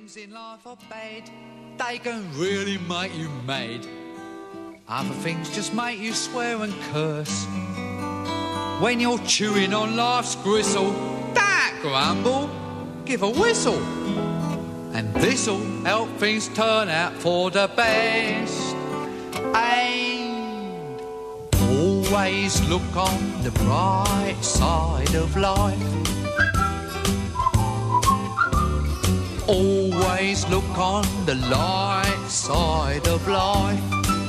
things in life are bad. They can really make you mad. Other things just make you swear and curse. When you're chewing on life's gristle, don't grumble, give a whistle. And this'll help things turn out for the best. And always look on the bright side of life. Always look on the light side of life.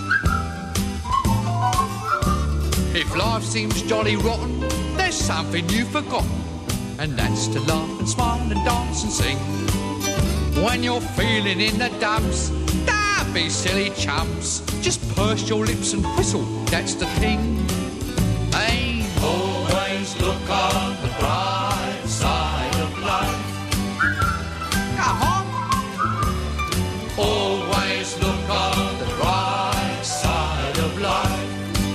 If life seems jolly rotten, there's something you've forgotten, and that's to laugh and smile and dance and sing. When you're feeling in the dumps, don't be silly chumps. Just purse your lips and whistle, that's the thing. Hey, always look on the bright side of life. Come on. Always look on the bright side of life.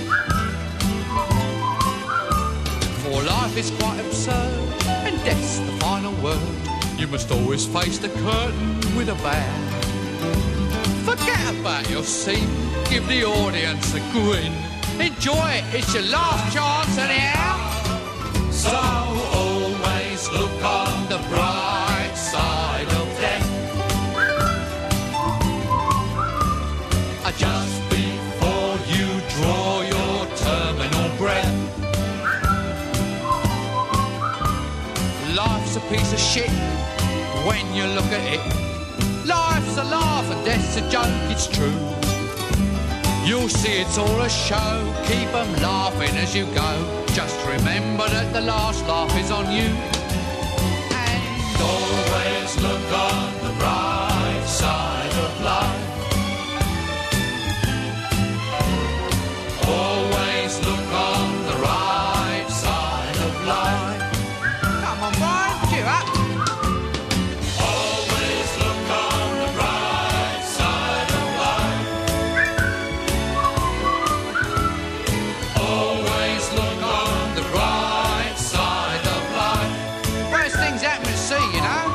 For life is quite absurd, and death's the final word. You must always face the curtain with a bow. Forget about your scene, give the audience a grin. Enjoy it, it's your last chance anyhow. So always look on the bright side of death. Just before you draw your terminal breath. Life's a piece of shit when you look at it. Life's a laugh and death's a joke, it's true. You'll see it's all a show, keep them laughing as you go. Just remember that the last laugh is on you. And always look on the bright side of life. Always look on the right side of life. Come on, Brian, cheer up. Always look on the right side of life. Always look on the right side of life. Worst things happen at sea, you know.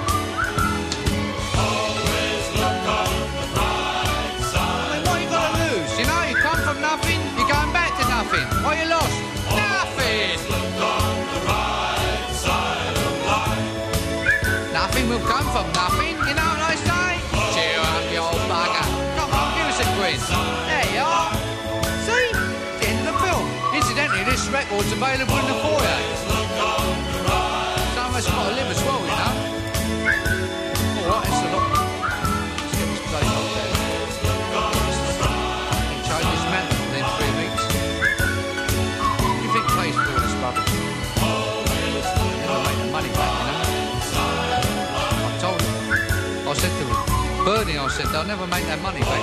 Always look on the right side. I mean, what you got to lose? You know, you come from nothing, you're going back to nothing. What you lost? Nothing. Look on the right side of life. Nothing will come from nothing, you know what I say? Cheer up, you old bugger. Come on, give us a quiz. There you are. See? The end of the film. Incidentally, this record's available in the foyer. Some of us got to live as well, you know. All right, it's a lot. Let's get this place off there. Change this mantle within 3 weeks. What do you think pays for all this rubbish? Never make the money back, you know. I told him. I said to him, Bernie, I said, they'll never make that money back.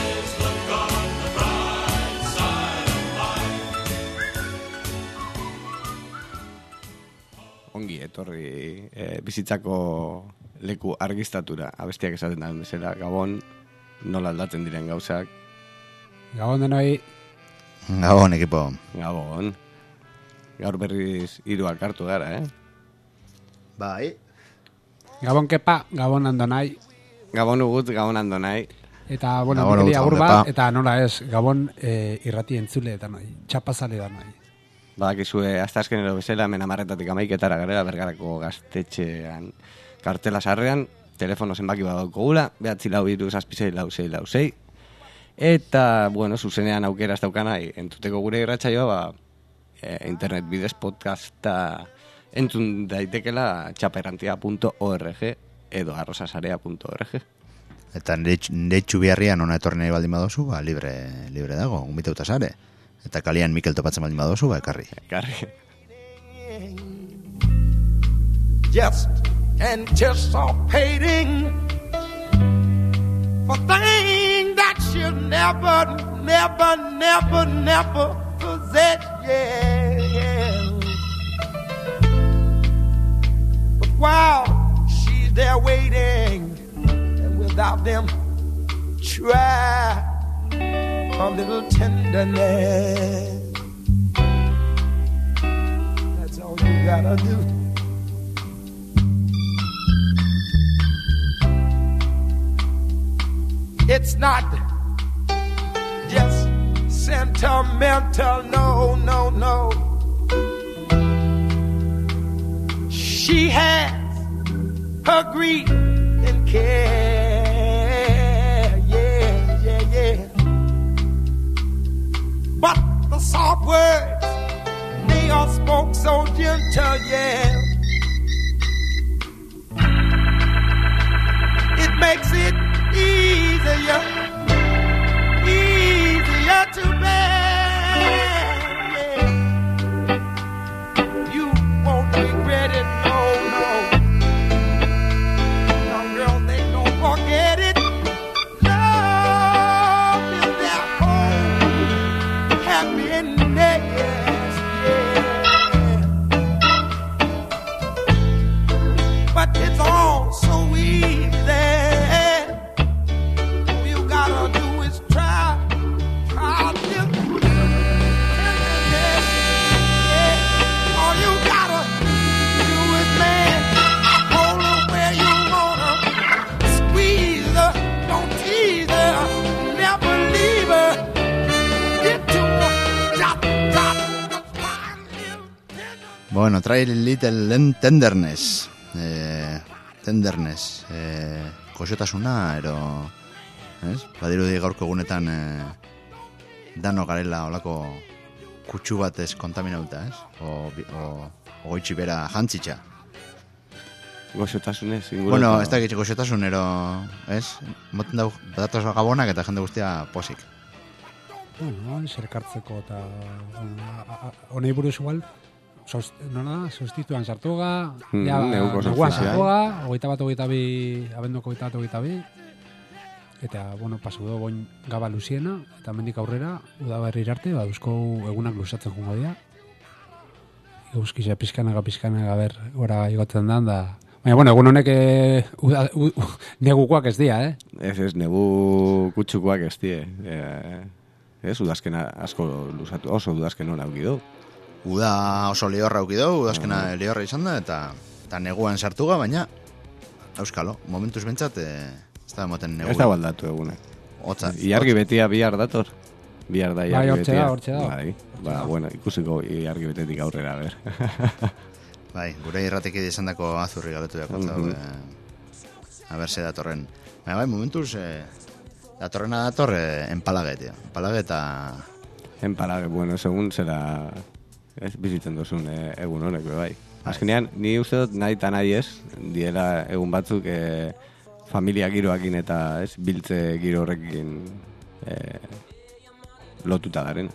Ongi etorri bizitzako leku argiztatura. Abestiak esaten da bezala, Gabon, nola aldatzen diren gauzak. Gabon denoi. Gabon, ekipo. Gabon. Gaur berriz 3 hartu gara, Bai. Gabon kepa, Gabon andonai. Gabon ugut, Gabon andonai. Eta, bueno, Gabon Mikel ugut, agur Gabon bat, kepa. eta nola ez, Gabon irrati entzule eta noi, txapazale da noi. Badakizue, hasta azkenero bezala, hemen 10:00 amaiketara garela, Bergarako gaztetxean kartela sarrean, telefono zenbaki bat daukagula, 943766666. Eta, bueno, zuzenean aukera ez daukana, entuteko gure irratsaioa, internet bidez podcasta entzun daitekela txaperrantia.org edo arrosasarea.org. Eta nire txubiarrian ona etorri nahi baldin badozu, libre dago, gumbiteuta sare. Eta kalian Mikel topatzen baldin badozu, ekarri. Ekarri. Just anticipating for things that you'll never possess, yeah. But while she's there waiting, and without them, try a little tenderness. That's all you gotta do. It's not just sentimental, no, no, no. She has her grief and care, yeah, yeah, yeah. But the soft words, they are spoke so gentle, yeah. It makes it easier to bear, yeah. You won't regret it, no, no. Young girls, they don't forget it. Love is their whole happiness, yeah. But it's all so easy. All you gotta do is try. All you gotta do is, man, hold her where you want her, squeeze her, don't tease her, never leave her, get to her, drop, Bueno, trae Little Tenderness. Tenderness. Goxotasuna, ero... Badirudi gaurko egunetan... dano garela olako kutsu batez kontaminauta, o goitxi bera jantzitxa. Goxotasunez, Bueno, ez da egitxe goxotasunero, moten dago, badatoz gabonak eta jende guztia posik. Bueno, zerkartzeko eta honei buruz igual, sustituan sartuga, neguan sartuga, 21-22, abenduko 21-22, eta, bueno, pasu do boin gaba luziena, eta mendik aurrera, udaberri arte, baduzko egunak luzatzen jungo dira. Euskizia pizkanaga, ber, gora igotzen da. Baina, bueno, egun honek negukoak ez dira, Ez, negu kutsukoak ez die. Ez, udazkena asko luzatu, oso udazken hori aukidu. Uda oso lehorra aukidu, udazkena lehorra izan da, eta neguan sartuga, baina, euskalo, momentuz bentsat, ez da moten negu. Ez da baldatu egunak. Iargi betia bihar dator. Bihar da iargi betia. Hortxe da. Bai, bueno, ikusiko iargi betetik aurrera, ber. Bai, gure irrateki izan dako azurri galetu dago. A ber, ze datorren. Bai, momentuz, datorrena empalague, tío. Empalague, bueno, segun zera bizitzen duzun egun honek, bai. Azkenean, ni uste dut nahi eta nahi ez, diela egun batzuk familia giroakin eta biltze giro horrekin lotuta garen.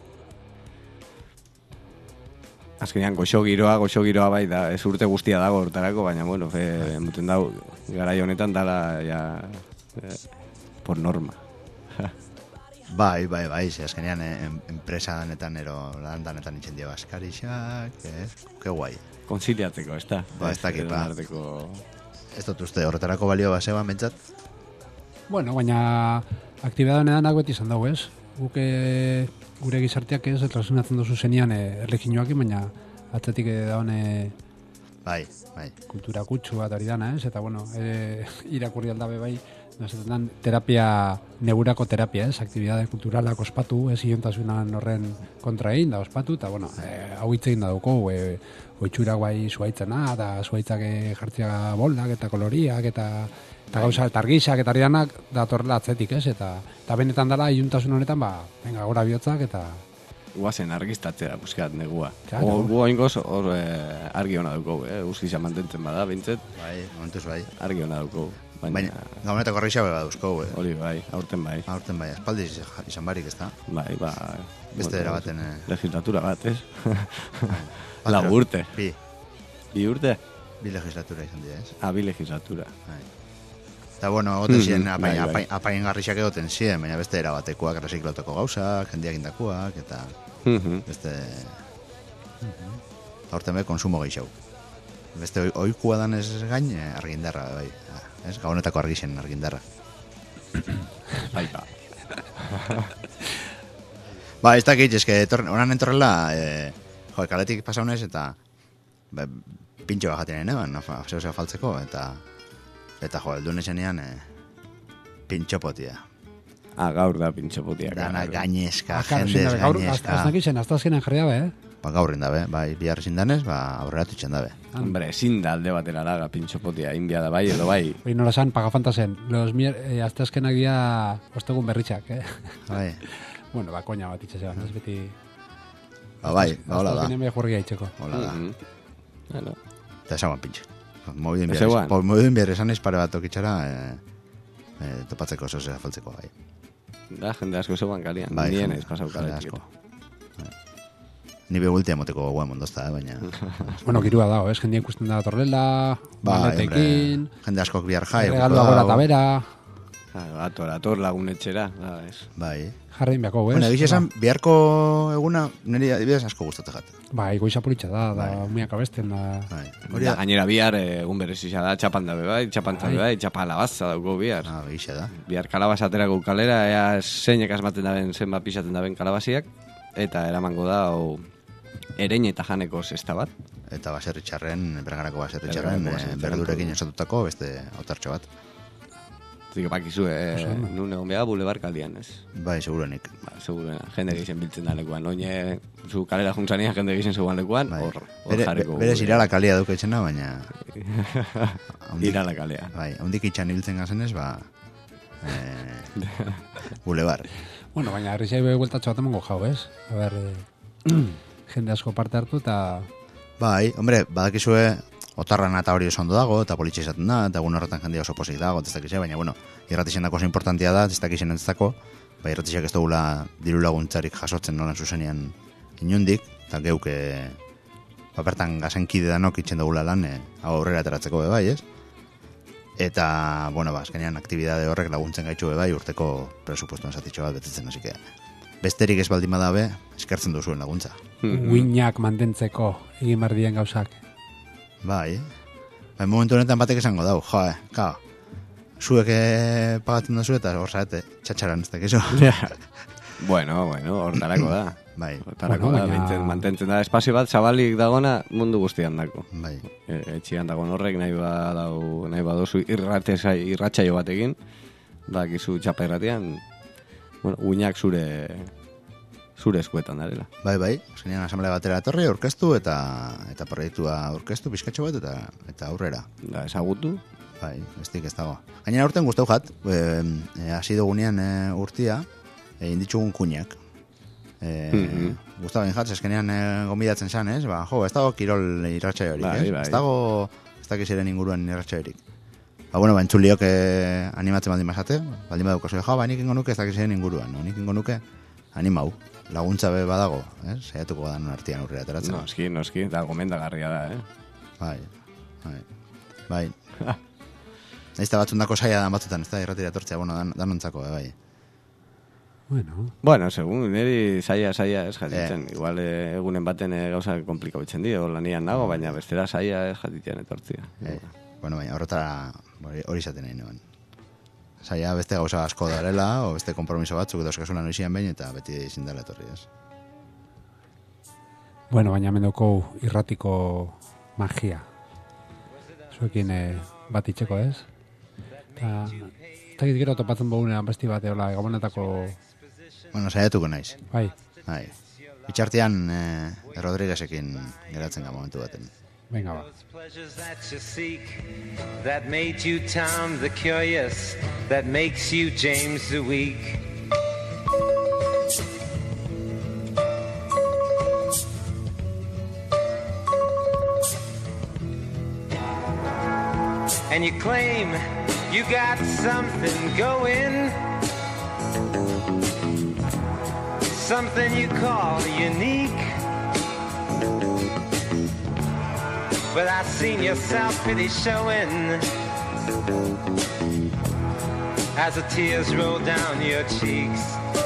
Azkenean, goxo giroa bai da, ez urte guztia dago hortarako, baina, bueno, emuten dau, garai honetan dala, ja, por norma. Bai, ze azkenean, enpresa danetan, lan danetan itxen dio askarixak, que guai. Konziliatzeko, ez da? Ba, ez dakit, ba. Ez dut uste, horretarako balio baseba, mentzat? Bueno, baina, aktibidad honetan beti izan dago, ez? Guke gure gizarteak ez, transinatzen duzu zenian erleginoak, baina atzatik daune bai. Kultura kutsu bat hori dana, ez? Eta, bueno, irakurri aldabe bai, nozaten terapia, negurako terapia, ez? Aktibidade kulturalak ospatu, ez iontasunan horren kontra egin da ospatu, eta, bueno, hau hitzein da duko, oitxurak bai zuaitzena, eta zuaitzak jartzea boldak, eta koloriak, eta gauza, eta argixak, eta arianak datorrela atzetik, ez? Eta benetan dela, iuntasun honetan, venga, gora bihotzak, eta... Guazen argiztatzea, buskat, negua. Claro. Gu oingoz, hor argi hona duko, Euskizia mantentzen bada, bintzet. Bai, momentuz bai. Argi hona duko. Baina, gaunetako argixa beba duzko, Hori bai, aurten bai. Espaldi izan barik, ez da? Bai, ba... Beste era baten... Legislatura bat, ez? Lau urte. Bi urte? Bi legislatura izan dira, ez? Bi legislatura. Eta, bueno, egoten ziren, apain garrixak egoten ziren, baina beste era batekoak, rezikloteko gauzak, jendiak indakuak, eta beste... Horten be, konsumo gehiago. Beste oikua danez gain, argindarra, bai. Ez, gaunetako argixen argindarra. Bai, ba. Ba, ez dakit, eske, onan entorrela, kaletik pasaunez, eta pintxo bajaten eban, zehose faltzeko, eta jo, eldun esenean pintxopotia. Gaur da pintxopotiak. Dana gainezka, Claro, jendez gaur, gainezka. hasta nakisen, hasta azkenen jarri dabe, Gaur indabe, bai, bihar ezin danez, aurrera tutxen dabe. Hombre, ezin da alde batera laga pintxopotia, inbia da bai, edo bai. Hoi nola esan, pagafantasen, hasta azkenak dira ostegun berritxak, Bai, Bueno, koña bat itxasean, ez beti... bai, hola da. Hasta azkenen jurria itxeko. Hola da. Bueno, Eta esaguan pintxe. Mobidu Esaguan. inbiar esan ez pare bat okitxara topatzeko zozera faltzeko, bai. da, jende asko zeuan kalian. Bai, Nien jende- ez pasau jende kaletik. asko. Ni begultea moteko guen mondozta, baina... Bueno, girua dago, ez? Jendien ikusten da torrela, maletekin, jende askok bihar jai. regalua gora tabera, Ator lagunetxera, da, ez. Bai. jarrein beako, ez? Bueno, egiz esan, biharko eguna, niri adibidez asko gustate jat. Bai, goiza politxa da muiak abesten da... Bai. Da, gainera bihar egun berezisa da, txapan dabe bai, txapantzabe bai, txapa alabaza dauko bihar. Egixe da. Bihar kalabazaterako kalera, ea zeinek asmaten daben, zenbat pisaten daben kalabaziak, eta eramango da, erein eta janeko zesta bat. Eta baserritxarren, bergarako baserritxarren, Bergarako baserritxarren berdurekin osatutako beste autartxo bat. Zik pakizu, nun egon beha bulebar kaldian, ez? Bai, seguruenik. Ba, segurena, jende gizien biltzen da lekuan. Oine, zu kalera juntzanian jende gizien zegoan lekuan, Bai. hor jarriko. Bere irala kalia duke etxena, baina... Irala kalea. Bai, hondik itxan hiltzen gazenez, bulebar. Bueno, baina herri zaibe bueltatxo bat emango jau, ez? A ber, jende asko parte hartu eta... Bai, hombre, badakizue otarran eta hori oso ondo dago, eta politxe izaten da, eta egun horretan jendia oso posik dago, ez dakize, baina, bueno, irratixen dako oso importantia da, ez dakixen entzako, bai, irratixak ez dugula diru laguntzarik jasotzen nolan zuzenian inundik, eta geuke bertan gazenkide danok itxen dugula lan, hau aurrera ateratzeko be bai, ez? Eta, bueno, azkenean aktibidade horrek laguntzen gaitxu be bai, urteko presupuestoan zatitxo bat betetzen, hasi que besterik ez baldin badabe, eskertzen duzuen laguntza. Uinak mantentzeko egin behar dien gauzak. Bai, momentu honetan batek esango dau, kao, zuek pagatzen da eta hor zaete, txatxaran, ez dakizu. Bueno, hortarako da. Bai, Hortarako Bueno, da, baina- mantentzen da, espazio bat zabalik dagona mundu guztian dako. bai, Etxian dagoen horrek nahi badozu irratsaio batekin, dakizu txapa irratian, bueno, uinak zure eskuetan darela. bai, azkenean asamblea batera etorri, orkestu eta proiektua orkestu, pizkatxo bat, eta aurrera. Da, ezagutu, Bai, bestik ez dago. Gainera urten guztau jat, hasi dugunean urtia, inditzugun kuñak. Gustavo jat, eskenean gombidatzen zan, ez? Ez dago kirol irratsaiorik, Bai, ez? bai. Ez dakiziren inguruan irratsaiorik. Bueno, entzuliok animatzen baldin basate, baldin baduko zuen, nik ingo nuke ez dakiziren inguruan, no? Nik ingo nuke animau, laguntza be badago, saiatuko da non artean urrea ateratzen. noski, da gomendagarria da, Bai. Ez da batzundako saia dan batzutan, ez da irratira tortzea, bueno, danontzako, bai. Bueno, segun, niri saia ez jatitzen. Igual egunen baten gauza komplikau bitzen dio, lanian nago, baina bestera saia ez jatitzen etortzia. Bueno, baina horretara hori izaten nahi nuen. Saia beste gauza asko darela, o beste kompromiso batzuk dauzkasunan noizian behin, eta beti ezin dela etorri, ez. bueno, baina mendoko irratiko magia. Zuekin bat itxeko, ez? Eta gero topatzen bogunean besti bat eola gabonetako... Bueno, saiatuko naiz. Bai, Itxartean Rodriguezekin geratzen ga momentu baten. venga ba. Pleasures that you seek, that made you Tom the Curious, that makes you James the Weak. And you claim you got something going, something you call unique. But I seen your self-pity showing as the tears roll down your cheeks.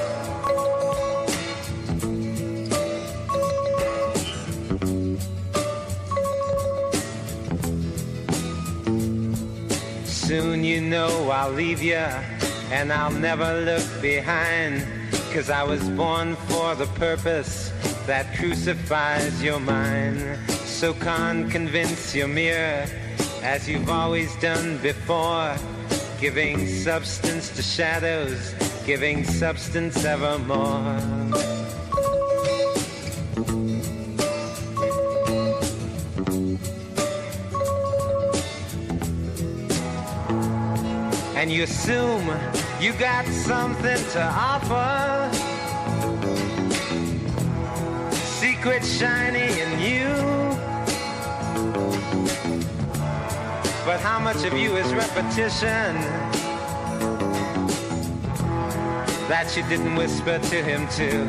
Soon you know I'll leave you and I'll never look behind, 'cause I was born for the purpose that crucifies your mind. So convince your mirror, as you've always done before, giving substance to shadows giving substance evermore. And you assume you got something to offer, secret shining in you. But how much of you is repetition that you didn't whisper to him too?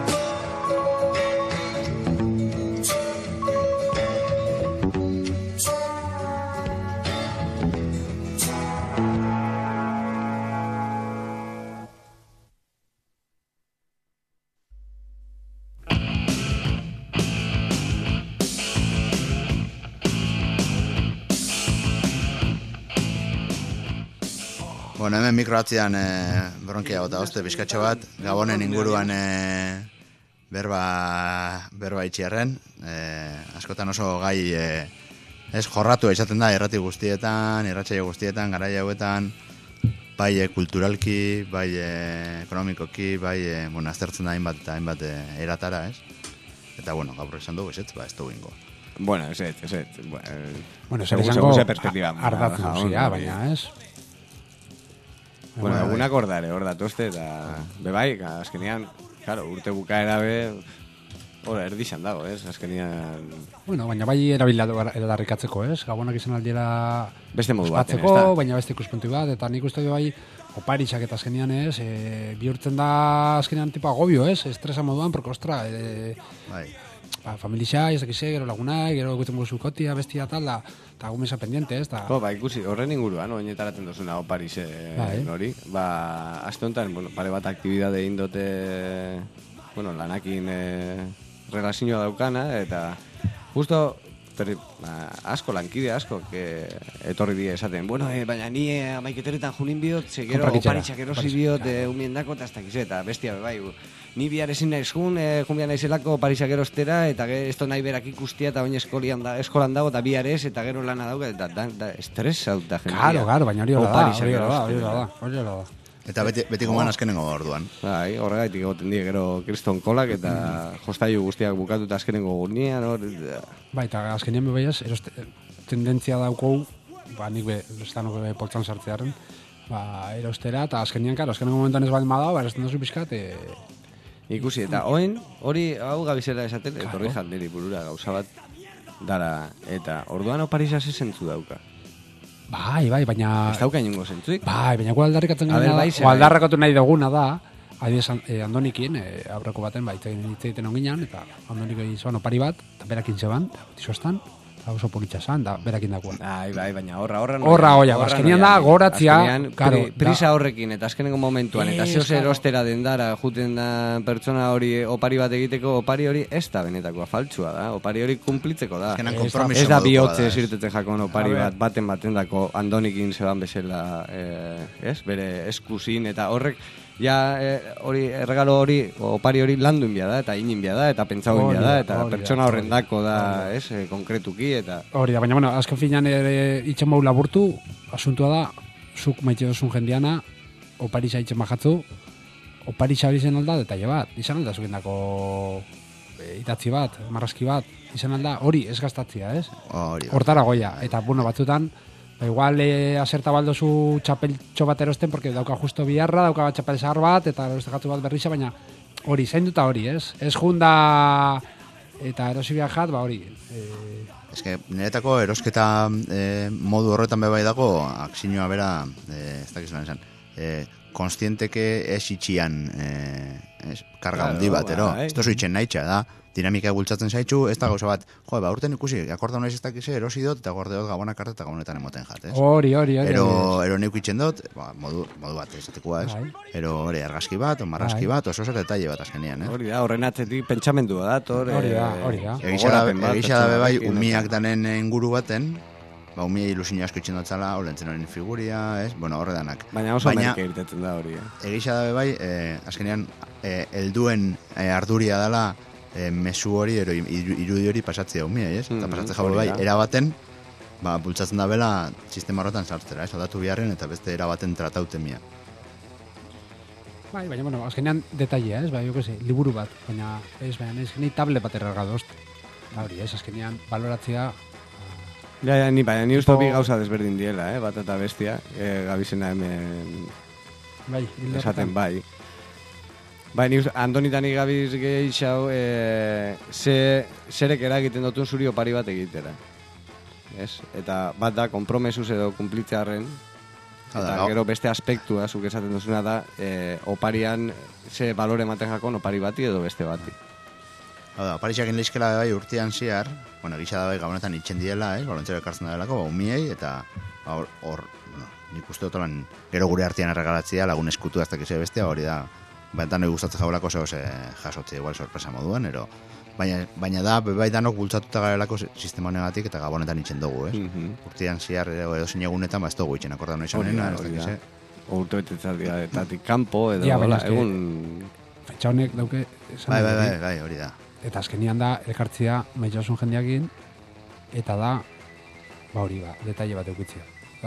Bueno, hemen mikroatzean bronkia gota oste bizkatxo bat, Gabonen inguruan berba itxiarren, askotan oso gai ez jorratu izaten da irrati guztietan, irratsaio guztietan, garai hauetan, bai kulturalki, bai ekonomikoki, bai aztertzen da hainbat eratara, ez? Eta bueno, gaur esan dugu, ez dugu ingo. Bueno, ez. Bueno, Segun ze perspektiba. Ardatu zia, baina, ez? Bueno, egunak hor datozte, eta bebai, azkenian, claro, urte bukaera erdixan dago, ez? Azkenian... Bueno, baina bai eradarrikatzeko, ez? Gabonak izan aldiera... Beste modu baten, ez da? Baina beste ikuspuntu bat, eta nik uste bai, oparitzak eta azkenian, ez? Bihurtzen da azkenian tipo agobio, ez? Estresa moduan, porque, ostra... Bai. Familia, ez dakize, gero lagunai, gero egiten guzu kotia, bestia tal, eta gumesa pendiente, ez? Ikusi, horren inguruan, oinetaraten dozuna Oparize hori. Aste honetan, pare bat aktibidade indote, lanakin relazioa daukana, eta justo, asko lankide, asko, etorri die esaten, baina ni amaiketeretan junin biot, gero Oparitzak erosi biot, umiendako, eta ez dakize, eta bestia bai, ni bihar ezin naiz junbian naizelako Parisak erostera, eta esto nahi berak ikustia, eta oin eskolan dago, eta bihar ez, eta gero lana dauka, eta estresa dut da jendia. Claro, baina hori da. Eta betiko man azkenengo orduan. Bai, horregaitik egoten die, gero kriston kolak, eta jostailu guztiak bukatu eta azkenengo gurnian, Bai, eta azkenean bebaiaz, tendentzia daukou, nik estan poltzan sartzearen, erostera, eta azkenean, azkenengo momentuan ez baldin badao, erosten dozu pixkat, ikusi, eta hori hau gabizela esaten, etorri janderi burura gauza bat dara, eta orduan Opariza ze zentzu dauka. Bai, baina... Ez dauka inungo zentzuik? Bai, baina aldarrikatzen aldarrakatu nahi duguna da, Andonikin, aurreko baten, hitz onginan, eta Andonik izan opari bat, eta berakin zeban, tizostan, eta oso politxa zan, da berakin dagoen. Bai, baina horra azkenian da, goratzia, prisa horrekin, eta azkenengo momentuan, eta zehoz erostera dendara, juten da pertsona hori opari bat egiteko, opari hori ez da benetakoa faltsua da, opari hori kumplitzeko da. Ez da bihotze zirtete jakon opari baten dako Andonikin zeban bezala, bere eskusin, eta horrek, hori erregalo hori, opari hori landu inbia da, eta inbia da, eta pentsau inbia da, eta pertsona horren dako da, konkretuki, eta... Hori da, baina, azken finean itxen bau laburtu, asuntua da, zuk maite dozun jendiana, Opariza itxen bajatzu, Opariza hori izan alda, detalle bat, izan alda zukendako idatzi bat, marrazki bat, izan alda, hori ez gaztatzia, ez? Hortara goia, eta, batzutan, igual aserta baldozu txapeltxo bat erosten, porque dauka justo biharra, dauka bat txapel zahar bat, eta eroste gatu bat berriza, baina hori, zainduta hori, ez? Ez junda eta erosi biajat, hori. Ez que, niretako erosketa modu horretan bebai dago, aksinioa bera, ez dakizuan esan, konstienteke ez itxian karga handi bat, ez tozu itxen nahi da, dinamika bultzatzen zaitxu, ez da gauza bat, urten ikusi, akorda naiz ez dakize, erosi dut, eta gordeot Gabonak arte eta Gabonetan emoten jat, ez? Hori. Ero neuk itxen dut, modu bat ezatekoa, ez? Ero hori argazki bat, marrazki bat, oso zer detalle bat azkenean, ez? Hori da, horren atzetik pentsamendua da, hori da. Egisa da bebai, umiak danen inguru baten, umia ilusio asko itxen dut zala, olentzen horien figuria, ez? Horre danak. Baina oso merke irtetzen da hori, Egisa da bebai, azkenean, helduen arduria dela, mezu hori, irudi hori pasatzea umia, ez? Eta pasatze jau bai, erabaten, bultzatzen da bela sistema horretan sartzera, ez? Aldatu biharren eta beste erabaten tratauten mia. Bai, baina, bueno, azkenean detailea, ez? Bai, jo que sé, liburu bat, baina, ez, baina, ez, ni tablet bat erraga dozt. Hori, ez, azkenean, baloratzea, Ja, ni uste bi gauza desberdin diela, bat eta bestia, gabizena hemen bai, esaten bai. Bai, ni Antonitan gabiz gehiago, zerek eragiten dutun zuri opari bat egitera. Ez? Eta bat da, kompromesuz edo kumplitzearen, eta gero beste aspektua, zuk esaten duzuna da, oparian ze balore ematen jakon opari bati edo beste bati. Hau Parixak inleizkela bai urtean ziar, bueno, gisa da bai gabonetan itxen diela, balontzero ekartzen da delako, umiei, eta hor, nik uste dut gero gure artean erregalatzea, lagun eskutu azta kizea bestea, hori da, bentan hori gustatzen jaulako zehose jasotzea igual sorpresa moduan, baina da, bai danok bultzatuta garelako sistema honegatik, eta gabonetan itxen dugu, ez? Urtean ziar edo zinegunetan, ez dugu itxen akordan noiz honena, ez dakize. Urte betetzaldia, etatik kanpo, edo, egun... Fetxa honek dauke... Bai, hori da. Eta azkenian da, elkartzia maitasun jendeakin, eta da, hori detaile bat eukitzea.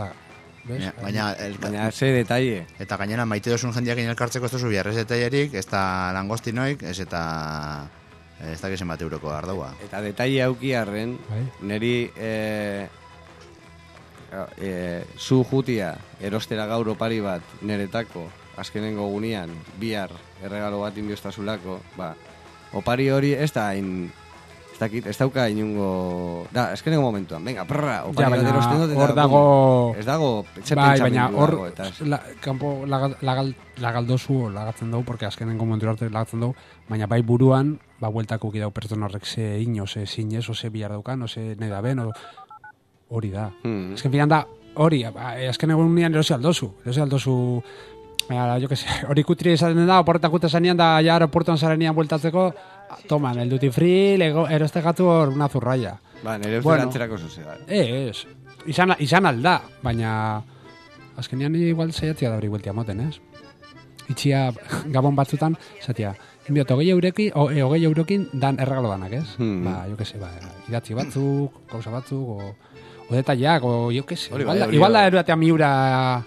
Baina ze detaile. Eta gainera maite dozun jendeakin elkartzeko ez duzu biharrez detailerik, ez da langostinoik, ez da gizien bat euroko ardaua. Eta detaile aukiarren, neri zu jutia erostera gaur opari bat neretako, azkenengo gunean, bihar erregalo bat inbiostazulako, opari hori ez da hain... Ez dauka inungo... Da, eskeneko momentuan, venga, prrra, opari bat erosten dut, hor dago... Ez dago, baina hor, kanpo lagaldozu lagatzen dugu, porque azkenengo momentu arte lagatzen dugu, baina bai buruan, bueltako kidau pertsona horrek ze ino, ze zinez, ze bihar daukan, ze nahi da ben, hori da. Ezken finan da, hori, azkenengo nian erosi aldozu, jo que sé, hori kutri esaten da, oporretakute zanean da, ja aeroportuan zarenean bueltatzeko, toman, el duty free, eroste gatu hor una zurraia. Nire uste lantzerako zuzea. Izan alda, baina azkenean igual zaiatzia da hori bueltia moten, ez? Itxia gabon batzutan, zatia, enbiot, 20 eurokin dan erregalo danak, ez? Jo que sé, idatzi batzuk, gauza batzuk, o detallak, o jo que sé, igual da eruatea miura...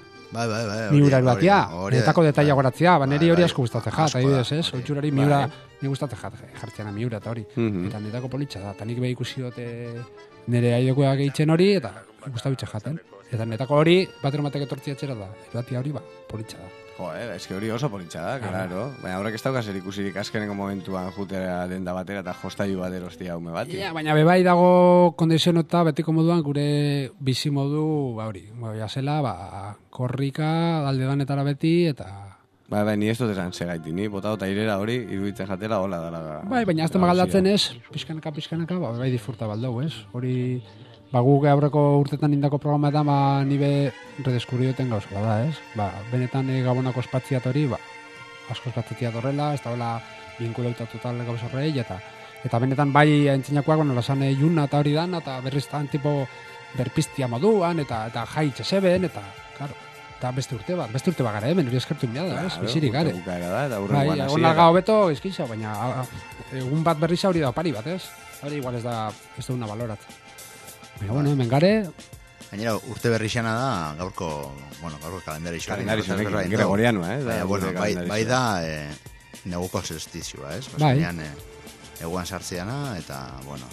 Miura eruatia, netako detaila goratzea, niri hori asko gustatzen jat, adibidez, ez? Oitxurari miura, ni gustatzen jat, jartzeana miura eta hori. Eta netako politxa da, eta nik beha ikusi dute nire aidekoa gehitzen hori, eta gustatzen jaten. Eta netako hori, batero matek etortzia etxera da, eruatia hori politxa da. Eske hori oso politxa da, claro. Baina horrek ez dauka zer ikusirik azkeneko momentuan jutera denda batera eta jostailu bat erostia haume bat. Baina bebai dago kondizionota betiko moduan gure bizi modu, hori, jasela, korrika, aldedanetara beti, eta... Bai, ni ez dut esan segaiti, ni botado eta irera hori, iruditzen jatela, hola dala... Baina azte magaldatzen ez, pixkanaka, bai disfruta baldau, ez? Hori... Guk aurreko urtetan indako programetan, nibe redeskubrioten gauza da, ez? Benetan gabonako espatziat hori, asko espatzetiat horrela, ez da hola vinkulauta total gauza horrei, eta benetan bai entzinakoak, lasan juna eta hori dan, eta berriztan tipo berpiztia moduan, eta jai txeseben, eta, karo, eta beste urte bat gara, hori eskertu inbia da, ez? Bizirik, gare. Bai, egon larga hobeto izkiza, baina egun bat berriza hori da opari bat, ez? Hori igual ez da una baloratzen. Baina, bueno, hemen gare... Gainera, urte berrixana da, gaurko kalendari xoa. Gregorianoa, bai da, neguko solstizioa, ez? Baina, eguan sartzeana, eta, bueno,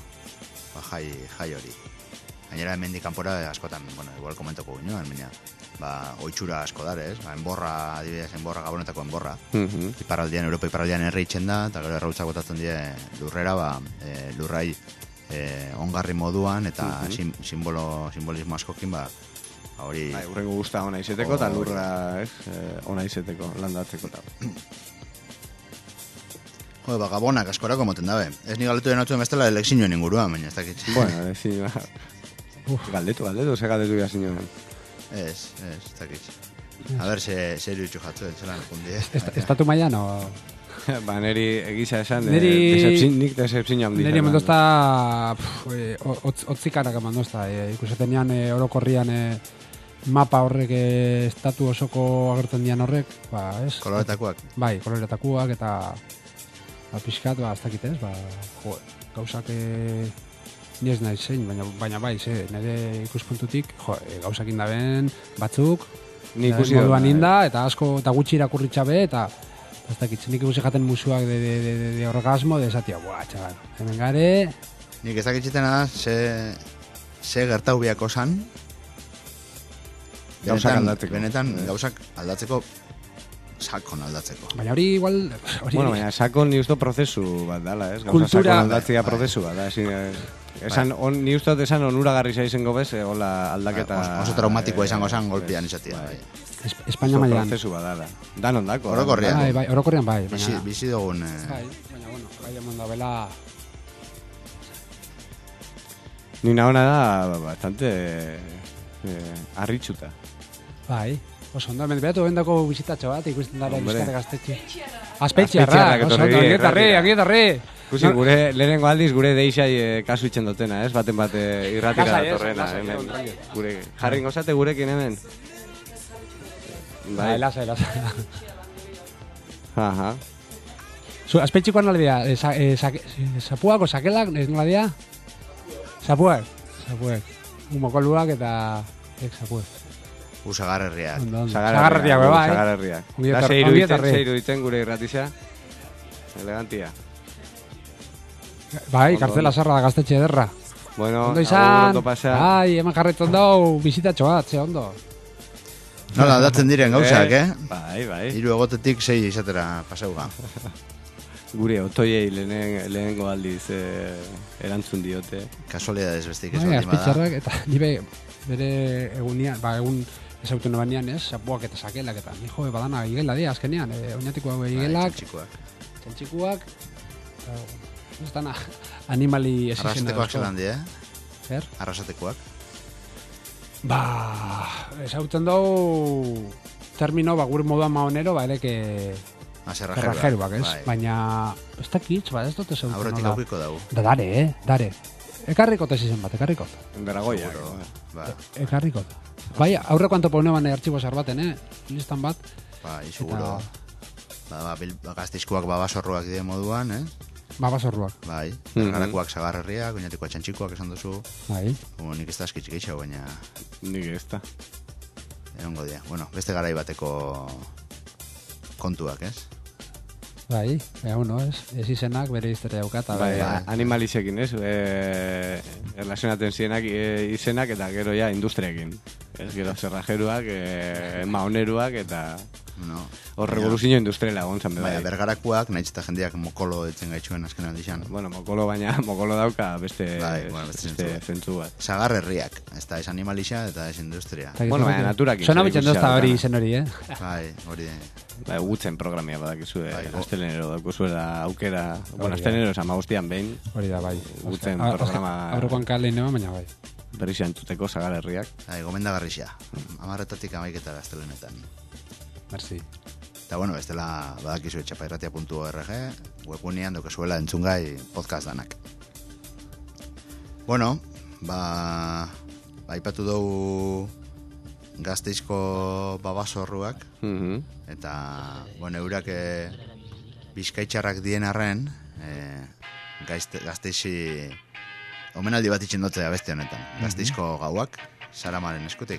jai hori. Gainera, hemendik kanpora askotan, igual komentoko guinoan, baina, oitxura asko dare, ez? Enborra, adibidez, gabonetako enborra. Iparraldian, Europa iparraldian erreitzen da, eta gero errautzak botatzen die lurrera, lurrai ongarri moduan eta simbolismo askokin hori... Urrengo guzta ona izeteko eta lurra ona izeteko, landatzeko eta... Gabonak askorako moten dabe. Ez ni galdetu denotuen bestela elekzinioen inguruan, baina ez dakit. Bueno, galdetu, ze galdetu ya zinioen. Ez dakit. A ber, zer jutxu jatzu, zelan jundi. Estatu maian, o... Neri egisa esan, nik decepzio handi. Neri emendozta otzikarak emendozta. Ikusetenean orokorrian mapa horrek estatu osoko agertzen dian horrek. Koloretakuak. Bai, koloretakuak eta pixkat, ez dakit ez. Gauzak ni ez nahi zein, baina bai, nire ikuspuntutik gauzakin daben batzuk. Ni ikusi moduan inda, eta asko eta gutxi irakurritxabe, eta Ez dakit, nik ikusi jaten musuak de orgasmo, de esatia, buah, txagal, hemen gare... Nik ez dakitxitena da, ze gertau biako san, Gauzak aldatzeko. Benetan, gauzak aldatzeko, sakon aldatzeko. Baina hori igual... Bueno, baina sakon ni usto prozesu bat dala, ez? Gauza Kultura- sakon aldatzea prozesu bat, da. Esan, ni uste dut esan onuragarri izango bez, hola aldaketa... Oso traumatikoa izango zen golpean izatea. Bai. Espainia mailan. Prozesu bat dala. Dan ondako. Orokorrean. Bai, orokorrean bai. Baina, Bizi dugun... bai, baina bueno, bai emon da bela... Ni nahona da bastante arritxuta. Bai, oso ondo, beatu bendako bizitatxo bat, ikusten dara Hombre. bizkate gaztetxe. Azpetxearrak, Azpetxearrak oso etorri ondo, die, angietarre. Ikusi, gure lehenengo aldiz gure deixai kasu itxen dutena, ez? Baten bat irratira Lasai, ez? datorrena, Lasai, hemen. tranquilo. Gure, jarri gozate gurekin hemen. Bai, lasai. Aha. Zu, azpetxikoan aldea, sapuak o sakelak, ez nola dira? Sapuak. Mokoluak eta... sapuak. Usagarrerriak. Ondo. Sagarrerriak, bai. Sagarrerriak. Ongi Da etorri. zeiru ditzen gure irratisa. Elegantia. Bai, Ondo, kartzela ondo. sarra da gaztetxe ederra. Bueno, Ondo agur, izan, ondo pasea. bai, hemen jarretzen dau bizitatxo bat, ze ondo. Nola aldatzen diren gauzak, Bai. Hiru egotetik 6 izatera pasauga. Gure otoiei lehenengo aldiz erantzun diote. Kasualidades bestik ez Bai, baldin bada. azpitxarrak, eta nire bere egunean, egun ezauten banean, ez, sapuak eta sakelak, eta ni jo, badana igela dia, azkenean, oinatiko hau igelak, Txikuak. txantxikuak, ez dana animali ez Arrasatekoak zelan die, Zer? Arrasatekoak. Ba, ezauten dugu termino, gure moduan maonero, eleke cerrajeruak, ez? Bai. Baina, ez dakitz, ez dut ezauten Aurretik aukiko dugu. Dare. Ekarrikot ez izan bat, ekarrikot. Beragoiak. Ba, Ekarrikot. Bai, aurreko antoponeban artxibo zarbate, listan bat. bai, seguro. Gaztizkoak babasorruak die moduan, Babasorruak. Bai, bergarakoak sagarrerriak, oinatikoak txantxikoak esan duzu. Bai. Nik ez da eskitzik eixau, baina Nik ez da. egongo dia. Bueno, beste garai bateko kontuak, ez? Bai, bueno, ez izenak bere historia daukata. Bai, animalizekin, ez? Erlazionaten zienak izenak eta gero ja industriakin. Ez gero zerrajeruak, maoneruak eta No. hor revoluzio industriala gontzan Baina, bai. bergarakoak, nahiz eta jendeak mokolo ditzen gaitxuen azken aldixan. Bueno, mokolo dauka beste Bai, bueno, beste zentzu bat. Sagarrerriak, ez da ez animalixa eta ez industria. Bueno, baina naturakin. Sona bitzen dozta hori izen hori, Bai, hori Bai, gutzen programia badakizu, Bai, astelenero daukuzuela aukera, bueno, astelenero amagostian behin, Hori da, bai. gutzen programa Aurrekoan kalein nema, baina bai. berri zantuteko sagarherriak. Bai, gomendagarrixia. 10:00 11:00 astelenetan. Merci. Eta bueno, bestela badakizu etxapairratia.org, webgunean daukazuela entzungai podcast danak. Bueno, aipatu dugu Gasteizko babasorruak, eta, bueno, eurak bizkaitxarrak dien arren, Gasteizi omenaldi bat itxen dotzea beste honetan. Gasteizko gauak, Saramaren eskutik.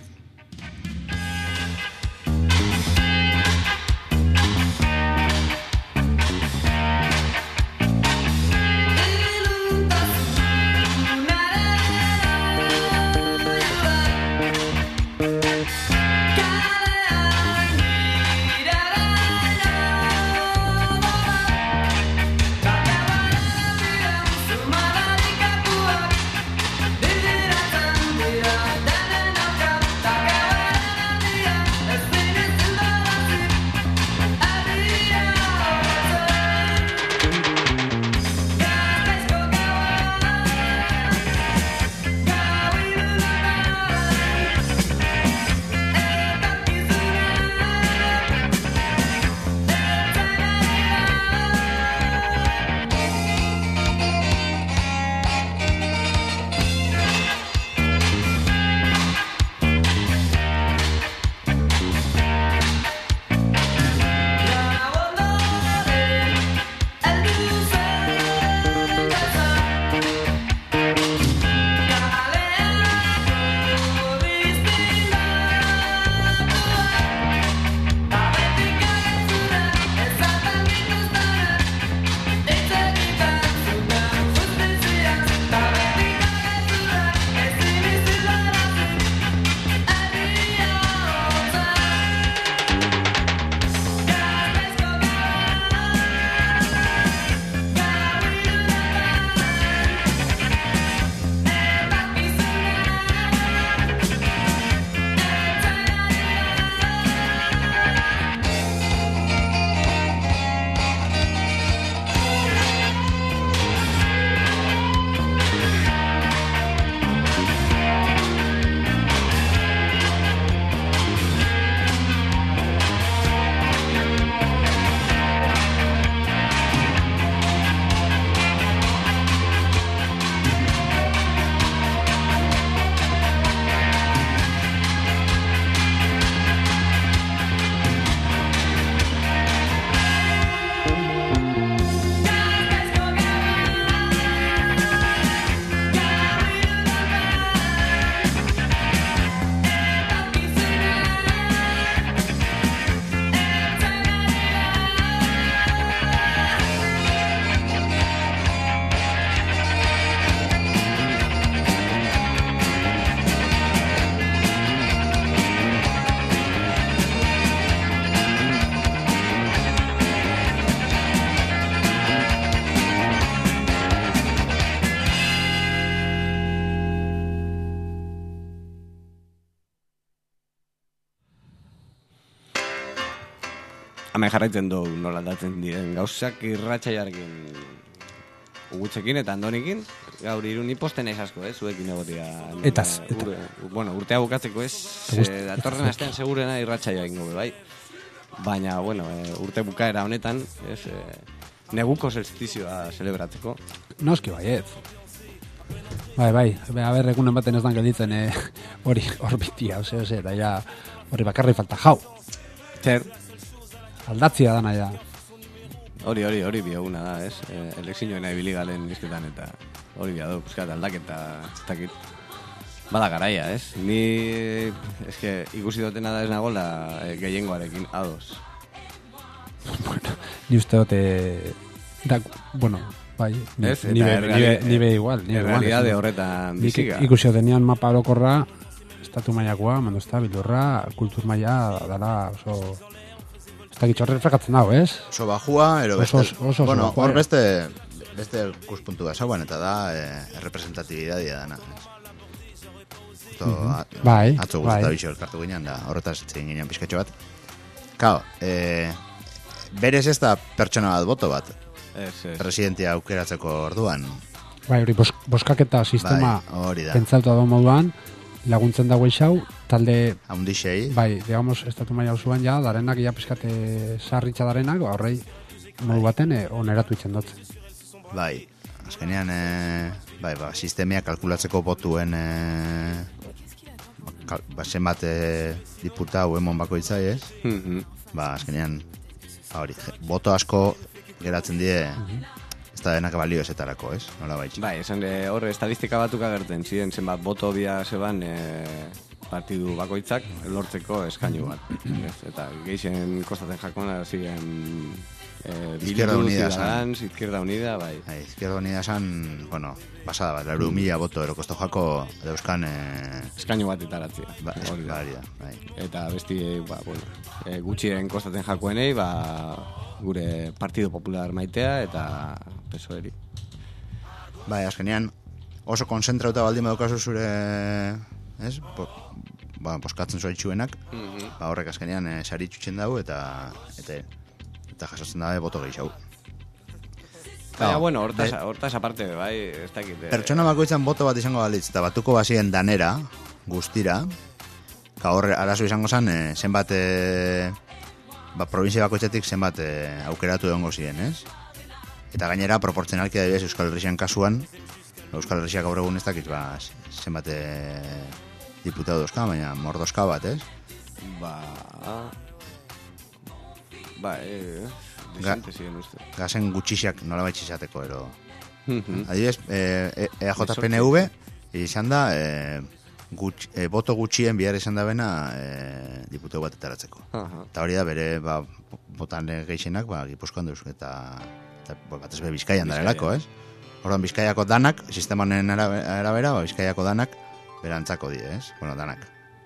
Hemen jarraitzen du nola aldatzen diren gauzak irratxaiarekin ugutzekin eta andonikin. Gaur irun iposten ez asko, zuekin egotia. Etaz. Bueno, urtea bukatzeko datorren astean segurena irratxaia ingo bai. Baina, bueno, urte bukaera honetan, neguko solstizioa celebratzeko. Noski baiet. Bai, aber egunen baten ez dan gelditzen hori orbitia, eta ja hori bakarri falta jau. Zer? Aldatzia dana ja. Hori bioguna da, elekzioena ibili galen izketan eta hori biadu, puskat aldaketa ez dakit. Bada garaia, Ni, ikusi dutena da ez nagola gehiengoarekin ados. Bueno, ni uste dute... bueno, bai, nibe igual. Realidade horretan biziga. Ikusi dutenean mapa orokorra, estatu mailakoa, mandozta, bildurra, kultur maila, dala oso... Ez dakit horre frakatzen dago, Oso bajua, ero beste... Oso bueno, bajua, hor beste kuspuntu da zauan, eta da representatibidadia dana. Bai. Atzo guztata bixo elkartu ginean, da horretaz zein ginean pizkatxo bat. Kao, berez ez da pertsona bat boto bat. Presidentia aukeratzeko orduan. Bai, hori boskaketa sistema pentsauta da moduan, laguntzen dago eixau, talde... Haundixei. Bai, digamos, estatu maila osoan ja, darenak, ja pizkate sarritza darenak, horrei modu baten oneratu itzen dotzen. Bai, azkenean, sistemia kalkulatzeko botuen zenbat diputau emon bakoitzai, azkenean, hori, boto asko geratzen die, ez da denak balio ezetarako, nola baitxe. Bai, esan horre estadistika batuk agertzen, ziren zenbat boto bia zeban partidu bakoitzak lortzeko eskainu bat. Eta geixen kostaten jakona ziren Izquierda Unida san. Izquierda Unida, bai. Izquierda Unida san, bueno, pasada bat, 4.000 boto erokosto jako dauzkan... Eskainu bat itaratzea. Bai. Eta besti, gutxien kostaten jakoenei, gure Partido Popular maitea eta PSOE-eri. Bai, azkenean oso konzentrauta baldin badukazu zure, boskatzen zoritxuenak, horrek azkenean saritxutzen dago eta jasotzen dabe boto gehiago. Baina, bueno, hortaz aparte, bai, ez dakit. Pertsona bakoitzan boto bat izango balitz, eta batuko bazien danera, guztira, horre arazo izango zen, zenbat, provinzia bakoitzetik zenbat aukeratu egongo ziren, Eta gainera, proportzionalki adibidez Euskal Herrian kasuan, Euskal Herriak gaur egun ez dakit, zenbat diputatu dozka, baina mordozka bat, desente ziren uste. Gazen gutxixiak nola baitxizateko, ero. Adibidez, EAJ-PNV izan da, boto gutxien bihar izan da bena diputatu bat etaratzeko. Eta hori da bere botan gehienak Gipuzkoan duz eta batez be Bizkaian darelako, Orduan Bizkaiako danak, sistemanen arabera, Bizkaiako danak berantzako die, Bueno, danak.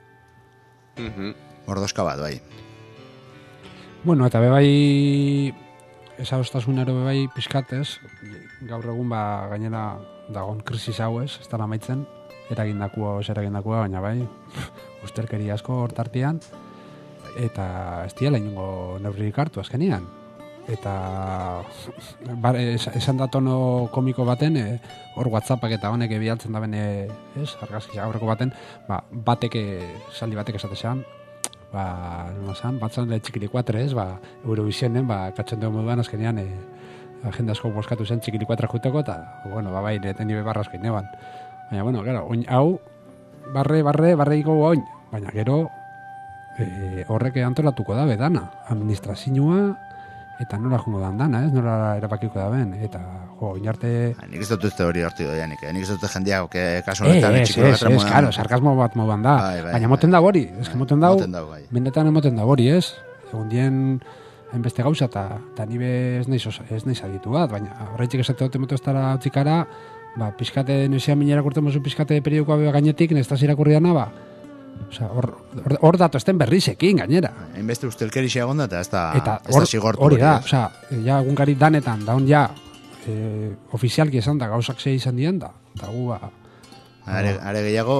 Mordozka bat, bai. Bueno, eta bebai esadostasunero bebai pizkatez, gaur egun gainera dagon krisis hau ez da amaitzen, eragindakua, baina bai, ustelkeria asko hortartian, eta ez diela inongo neurririk hartu azkenian. Eta esan da tono komiko baten, hor WhatsAppak eta honek bialtzen da bene, argazki aurreko baten, saldi batek esatean, batzan txikilikoa 3, Eurovisionen, katzen dugu moduan, azkenean, agenda asko boskatu zen txikilikoa 3 juteko, eta, bai, neten nire barra asko ineban. Baina, bueno, gero, oin hau, barre iko oin, baina gero, horrek antolatuko da, bedana, administrazioa, eta nola jungo dan dana, nola erabakiko da ben, eta, inarte... Nik ez dut uste hori horti doianik, nik ez dut jendeago, kasu honetan txiko gatra modan... Claro, sarkasmo bat modan da, baina moten da hori, moten da mendetan emoten da hori, egun dien enbeste gauza, eta nibe ez naiz aditu bat, baina horretxik esate dut emotu ez dara otzikara, pizkate, nesean minera kurten mozu pizkate periodikoa gainetik, nestaz irakurriana, hor dato esten berrizekin, gainera. Hainbeste ustelkerixea gonda eta ez da zigortu. Hori da, ja egunkari danetan, daun ja, ofizialki esan da, gauzak zei izan dien da. Eta gu, are gehiago,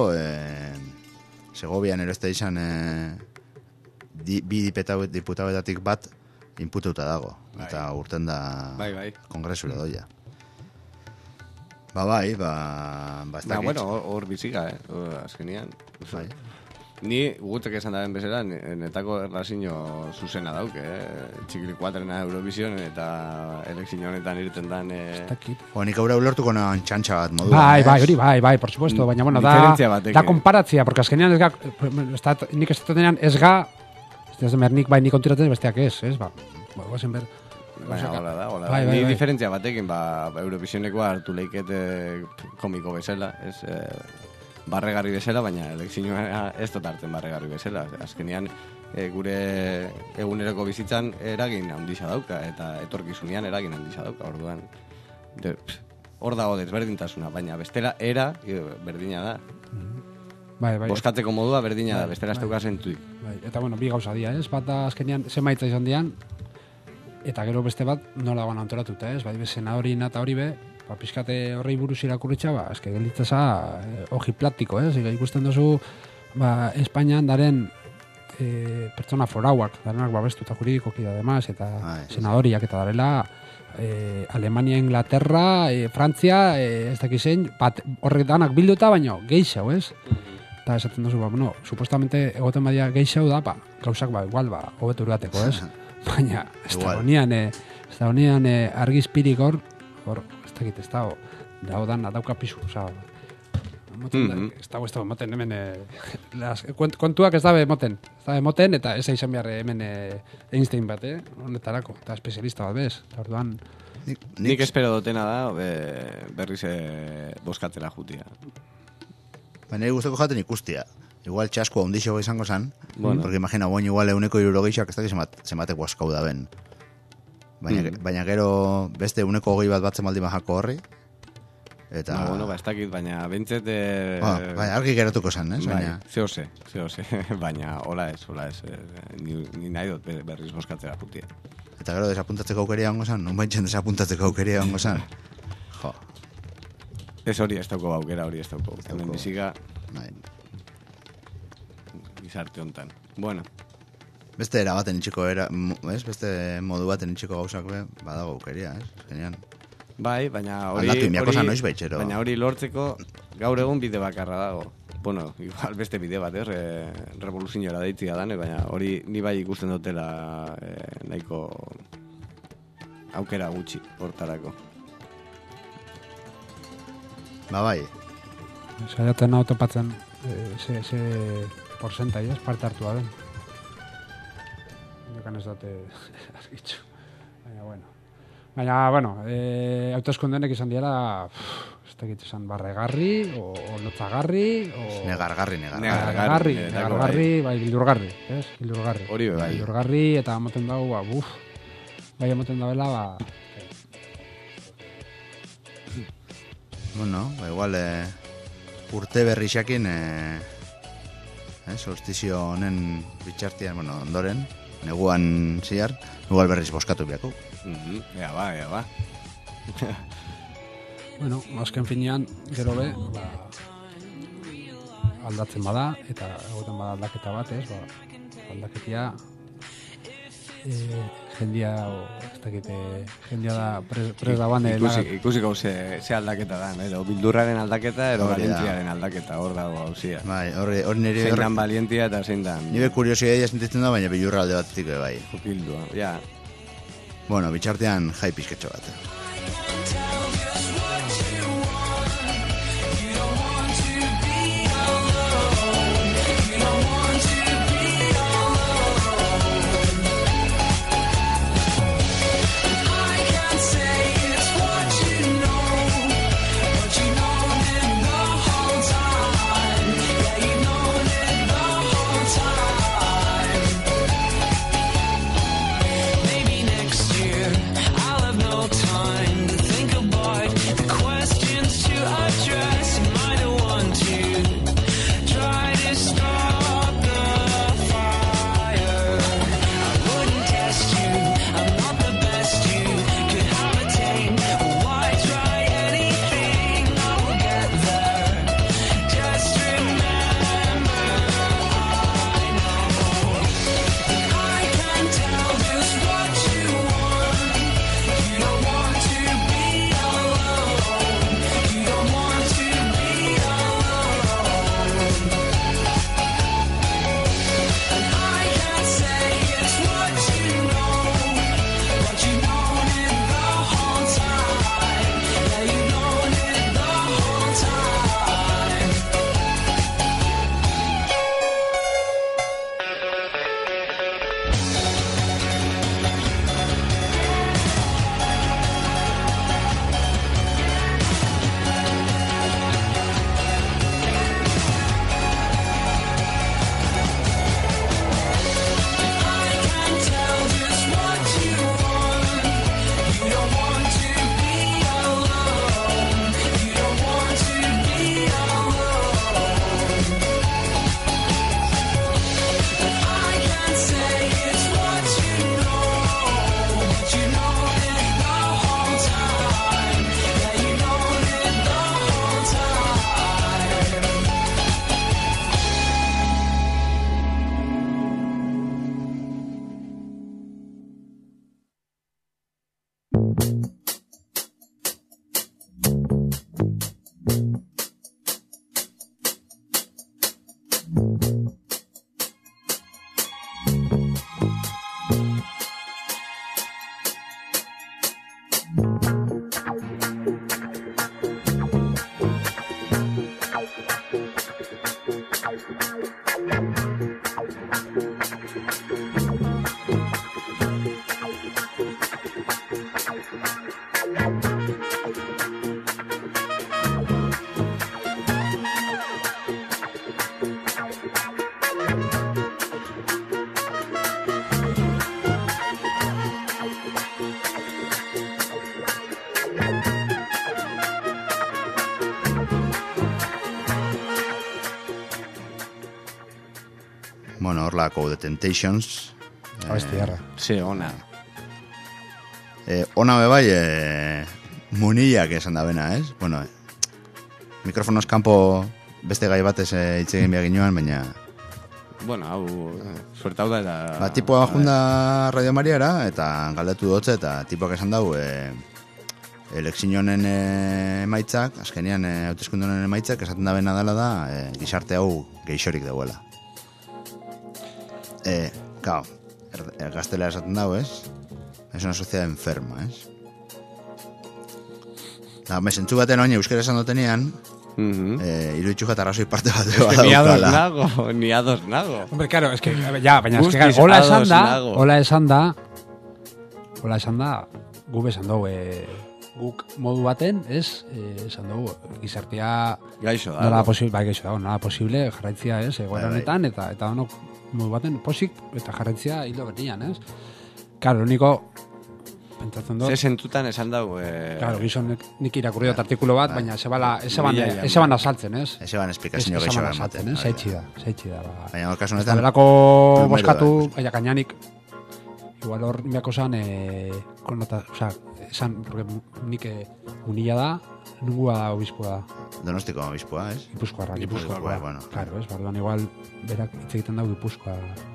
Segovian ero ez da izan, bi diputatuetatik bat, inpututa dago. Eta urten da Bai. kongresura doia. Bai, ez dakit. Bueno, hor biziga, azkenian. Bai. Ni gutek esan daren bezala, netako erlazio zuzena dauk, txikili 4 Eurovision eta elekzio honetan irten dan... Nik aurra ulertuko nahan txantxa bat modu. Bai, por supuesto, baina, bueno, da konparatzia, porque azkenean nik ez denean ez ga, ez demer nik bai nik kontiratzen besteak ez, guazen ber... Baina, hola da. Ni diferentzia batekin, Eurovisionekoa hartu leikete komiko bezala, ez... barregarri bezala, baina elekzioa ez dut hartzen barregarri bezala. Azkenean, gure eguneroko bizitzan eragin handiza dauka, eta etorkizunean eragin handiza dauka, orduan. Hor dago desberdintasuna, baina bestela berdina da. Bai. Boskatzeko modua berdina da, bestela ez dauka zentuik. Eta, bueno, bi gauza dira, ez? Bat da, azkenean, zemaitza izan dian, eta gero beste bat nola goan antolatuta, ez? Bai, bezena hori nata hori be, pizkate horrei buruz irakurritza, eske gelditzeza oji platiko, ikusten duzu Espainian daren pertsona forauak, darenak babestu eta juridikoki da demaz, eta senadoriak eta darela Alemania, Inglaterra, Frantzia, ez dakizein, horrek danak bilduta, baino, geixau, ez? Eta esaten duzu, supuestamente egoten badia geixau da, gauzak igual, hobetu urgateko, ez? Baina, ez da honian argizpirik hor, ez dago dan, dauka pisu, oza, ez dago moten hemen, kontuak ez dabe moten, eta ez izan behar hemen Einstein bat, honetarako, eta espezialista bat bez, eta orduan... Nik espero dutena da, berriz boskatzera jutia. Baina guzteko jaten ikustia, igual txasko ondixo izango zan, porque imagina, boin igual 160 ez dakit zematek boskau da ben. Baina gero beste 120 bat batzen baldin bajako horri. Eta... ez dakit, baina bentzet... argi geratuko zen, ez? Bai, zehose, baina hola ez. Ni nahi dut berriz boskatzera jutia. Eta gero desapuntatzeko aukeria hongo zen? Non baintzen desapuntatzeko aukeria hongo zen? Jo. Ez hori ez dauko aukera, hori ez dauko. Hemen biziga... Gizarte hontan. Bueno... Beste era baten itxiko beste modu baten itxiko gauzak badago aukeria, Genian. Bai, baina hori... Aldatu imiakosan noiz baitxero. Baina hori lortzeko gaur egun bide bakarra dago. Bueno, igual beste bide bat, revoluziora deitzia dane, baina hori ni bai ikusten dutela nahiko aukera gutxi hortarako. Bai. Saiatzen hau topatzen ze porcentai, parte hartua den. Dekan ez dute azkitzu. Baina, bueno, hauteskundenek izan diara, ez dakit izan barregarri, o lotzagarri, o... Negargarri, bai, bildurgarri, ez? Bildurgarri. Hori bai. Bildurgarri, eta moten dago, bai moten dabela, Bueno, igual, urte berrixakin, solstizio honen bitxartian, ondoren, neguan ziar, igual berriz boskatu biako. Ea ba. Bueno, azken finean, gero be, aldatzen bada, eta egoten bada aldaketa bat, ez? Aldaketia, jendia, ez dakite, jendia da pres da bane. Ikusiko ze aldaketa da, edo bildurraren aldaketa, edo valientiaren aldaketa, hor dago hauzia. Bai, hori nire... Zein dan valientia eta zein dan... Nire kuriosidea sentitzen da, baina bildurra alde batetik bai. Jukildua, ja. Bueno, bitxartean jai pizketxo bat. I'll have no time to think about Bueno, horlako The Temptations. Abesti jarra. Ze ona. Ona bebai, munillak esan da bena, ez? Bueno, mikrofonos kanpo beste gai batez hitz egin behar ginoan, baina... Bueno, hau, suertau da eta... Ba, tipoa junda Radio Mariara, eta galdetu dutze, eta tipoak esan dau, elekzionen emaitzak, azkenean hauteskundonen emaitzak, esaten da bena dela da, gizarte hau geixorik dauela. Claro, gaztela esaten dau, ez? Es una sociedad enferma, ez? Da, mesentzu baten oin euskera esan dotenean, iruitxuja eta arrazoi parte bat Ni ados nago. Hombre, claro, es que, ya, baina, es que, hola esan da, gu besan dugu, guk modu baten, ez, esan dugu, gizartea... Gaixo da. Nola posible, jarraitzia, ez, egoera honetan, eta ono, modu baten, posik, eta jarraitzia hilo berdian, ez? Claro, único... Pentsatzen dut... Ze sentutan esan dago... Claro, gizonek nik irakurri dut artikulu bat, baina ese ban asaltzen, ez? Ese ban esplikazio geixo bat ematen, ez? Zeitzi da. Baina, kasu honetan... Berako boskatu, baina kainanik, igual hor miako zan, esan, porque nik unilla da, nungua da obispua da. Donostiko obispua, ez? Gipuzkoa, bueno. Claro, ez, barduan igual, berak hitz egiten dago Gipuzkoa...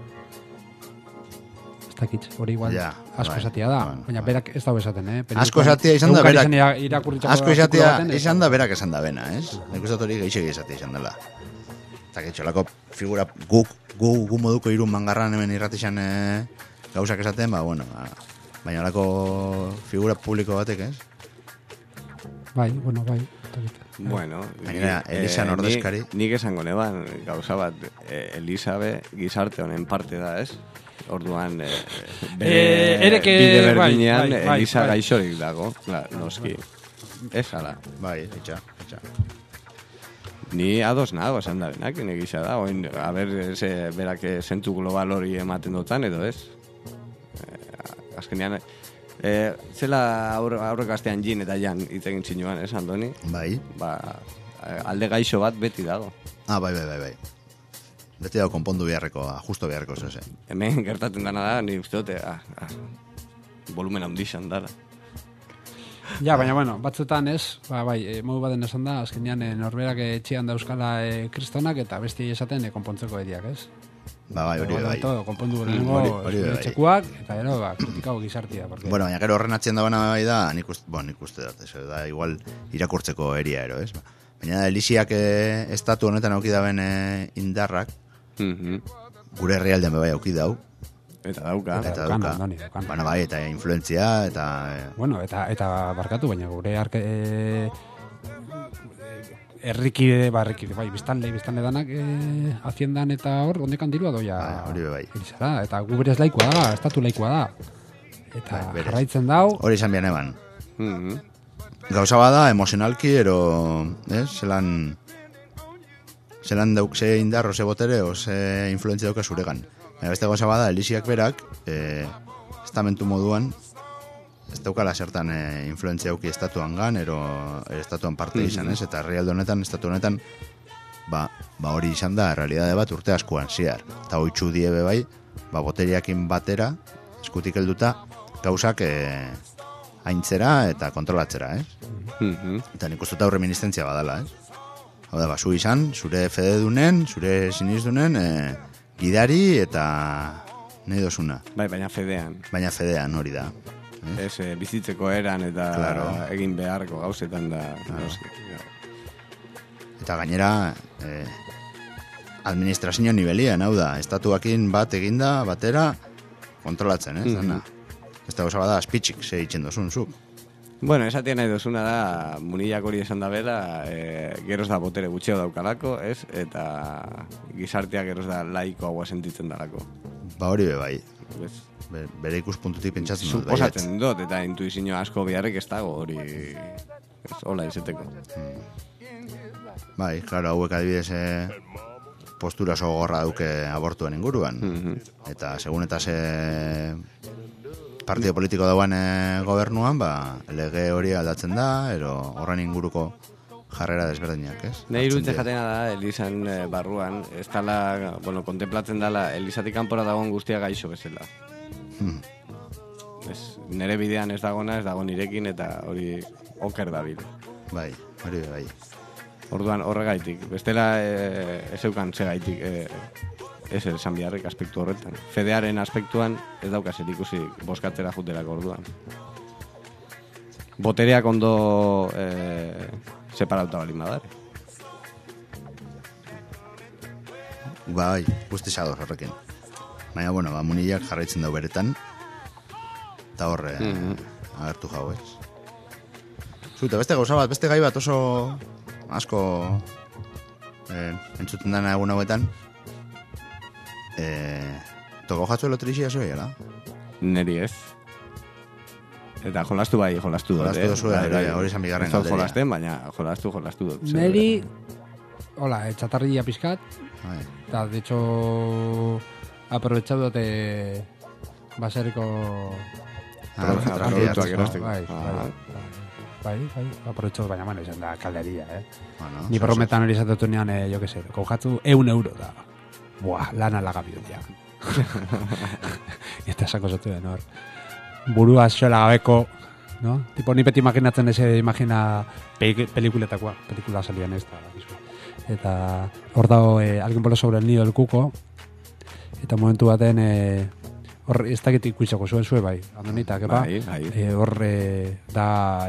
hori igual asko esatia da, baina berak ez dago esaten, Asko esatia izan da berak. Asko esatia izan da berak esan da bena, ez? Nik uste hori geixegi esatia izan dela. Eta getxolako figura gu moduko irun mangarran hemen irratixan gauzak esaten, bueno, baina olako figura publiko batek, ez? Bai. Bueno, Elisa nordezkari. Nik esango neban, gauza bat, Elisabe gizarte honen parte da, ez? Orduan, bide berdinean, Elisa gaixorik dago, noski. Ez ala. Bai, etxa. Ni ados nago esan da benak, negisa da, oin, a ber, berak sentu global hori ematen dutan, edo ez? Azkenean, zela aurrek astean jin eta jan hitz egin zinuan, ez, Andoni? Bai. Ba, alde gaixo bat beti dago. Bai. Beti dago konpondu beharreko, justo beharreko zeze. Hemen gertatzen dana da, ni uste dute, volumen handixan dara. Ja, baina, bueno, batzutan ez, modu baten esan da, azkenean norberak etxean da euskala kristonak, eta besti esaten konpontzeko ediak, ez? Bai, hori bai. Konpondu lehenengo txekuak, eta gero, kritikau gizartia. Bueno, baina gero horren atzien dagoena bai da, nik uste dut, da igual irakurtzeko eria ero, ez? Baina Elisiak estatu honetan auki daben indarrak, gure herrialdean bai auki dau. Eta dauka. Bueno, bai, eta influentzia, eta... Bueno, eta barkatu, baina gure herrikide, bai, biztanle danak haciendan eta hor, ondekan dirua doia. Hori bai. Eta gu berez laikoa da, estatu laikoa da. Eta jarraitzen dau... Hori izan bian eban. Gauza bada, emozionalki, ero, zelan dauk ze indarro, ze botere, o ze influentzia dauka zuregan. Baina beste gauza bada, Elisiak berak, estamentu moduan, ez daukala zertan influentzia auki estatuan gan, ero estatuan parte izan, ez? Eta herrialde honetan, estatu honetan, hori izan da, realidade bat urte askoan ziar. Eta hoitzu diebe bai, boteriakin batera, eskutik helduta, gauzak haintzera eta kontrolatzera, ez? Eta nik uste horre ministentzia badala, ez? Hau da, zu izan, zure fededunen, zure sinizdunen, gidari eta nahi dozuna. Bai, baina fedean. Baina fedean hori da. Ez bizitzeko eran eta egin beharko gauzetan da. Eta gainera, administrazio nivelian, hau da, estatuakin bat eginda, batera, kontrolatzen, ez? Ez da, gauza bada, aspitxik ze itxen dozun, zuk. Bueno, esatia nahi dozuna da, Munillak hori esan da bela, geroz da botere gutxeo daukalako, ez? Eta gizartea geroz da laikoagoa sentitzen dalako. Ba hori be bai. Ez? Bere ikuspuntutik pentsatzen dut. Suposatzen dut, eta intuizio asko biharrek ez dago hori, ez, hola izeteko. Bai, claro, hauek adibidez postura oso gorra duke abortuen inguruan. Eta segun eta ze partido politiko dauan gobernuan, ba, lege hori aldatzen da, ero horren inguruko jarrera desberdinak, ez? Nei iruditzen jatena da, Elizan barruan, ez dala, bueno, kontemplatzen dala, Elizatik kanpora dagoen guztia gaixo bezala. Nere bidean ez dagona, ez dago nirekin, eta hori oker dabil. Bai, hori bai. Orduan horregaitik, bestela ez eukan segaitik ez esan biharrik aspektu horretan. Fedearen aspektuan ez daukazer ikusi boskatzera jutelako orduan. Botereak ondo separauta balin badare. Bai, guzti sadoz horrekin. Baina, bueno, ba, Munillak jarraitzen dau beretan, eta horre agertu jau, ez? Zuta, beste gauza bat, beste gai bat oso asko entzuten dana egun hauetan, toko jatzu loteria zoi, ala? Neri ez. Eta jolastu bai, jolastu dut. Jolastu dozu, hori izan bigarren galderia. Ez jolasten, baina jolastu dut. Neri, hola, txatarria pizkat, eta de hecho aprovechatu dute baserriko produktuak erosteko. Bai, aprovechatu, baina mano izan da kalderia, Bueno, ni prometan hori izatutu nean, jo que sé, kojatzu €1 da. Buah, lana lagabio dia. Eta sako zotu den hor. Burua xola gabeko, no? Tipo, ni beti imaginatzen imagina pelikula salían ez da. Eta hor dago, alguien polo sobre el nido del cuco, eta momentu baten, hor ez dakit ikuitzako zuen zue bai, andonita, kepa, hor da,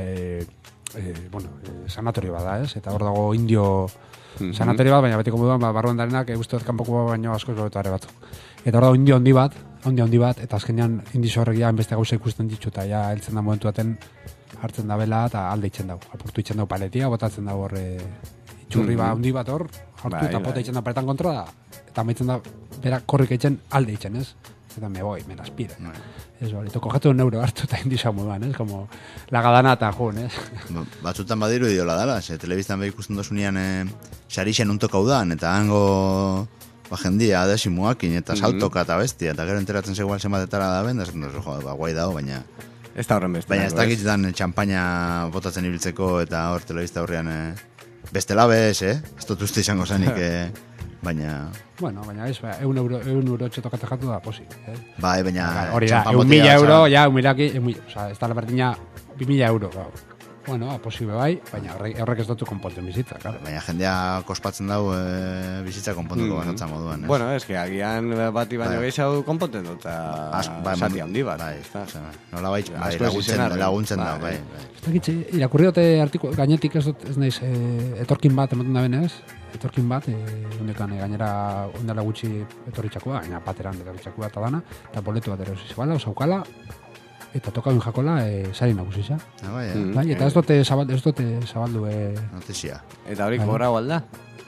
bueno, sanatorio bada, ez? Eta hor dago indio sanatorio bat, baina betiko moduan, barruan darenak, uste dut kanpoko baino asko esbotare batzuk. Eta hor dago indio handi bat, eta azkenean indizo horrek ja beste gauza ikusten ditu, eta ja heltzen da momentu baten hartzen da bela, eta alde itzen dago. Apurtu itzen dago paletia, botatzen dago hor txurri handi bat hor, hartu eta pota itzen da paretan kontra da, eta amaitzen da, bera korrik itzen alde itzen, ez? Eta me aspira. Ez hori, toko jatu €1 hartu eta indiza moduan, ez? Como lagadana eta joan, ez? Batzutan badiru diola dala, telebiztan behi ikusten dozunean sarixen untoko udan, eta hango jendia adesimuakin, eta saltoka eta bestia, eta gero enteratzen zegoen zenbatetara da ben, da esaten duzu, guai dago, baina... Ez da horren beste. Baina ez dakitzetan txampaina botatzen ibiltzeko, eta hor telebizta horrean beste labez, ez dut uste izango zanik, baina... Bueno, baina ez, €1 txotokate jatu da, posi. Bai, baina... Hori da, €1.000, ja, oza, ez da la berdina €2.000, gau. Bueno, posible bai, baina horrek ez dutu konponten bizitza, claro. Baina jendea kospatzen dau bizitza konpontuko bazatzen moduan, ez? Bueno, ez que agian bati baino gehiago konponten dut, eta sati handi bat. Bai, nola bai, laguntzen da, bai. Ez dakitxe, irakurri dute artiko, gainetik ez naiz, etorkin bat ematen da benez, etorkin bat, ondekan gainera ondela gutxi etorritxakoa, gaina pateran etorritxakoa eta dana, eta boletu bat erosi zibala, osaukala, eta tokauen jakola sari nagusisa. Bai, eta ez dute zabaldu notizia. Eta hori gora alda?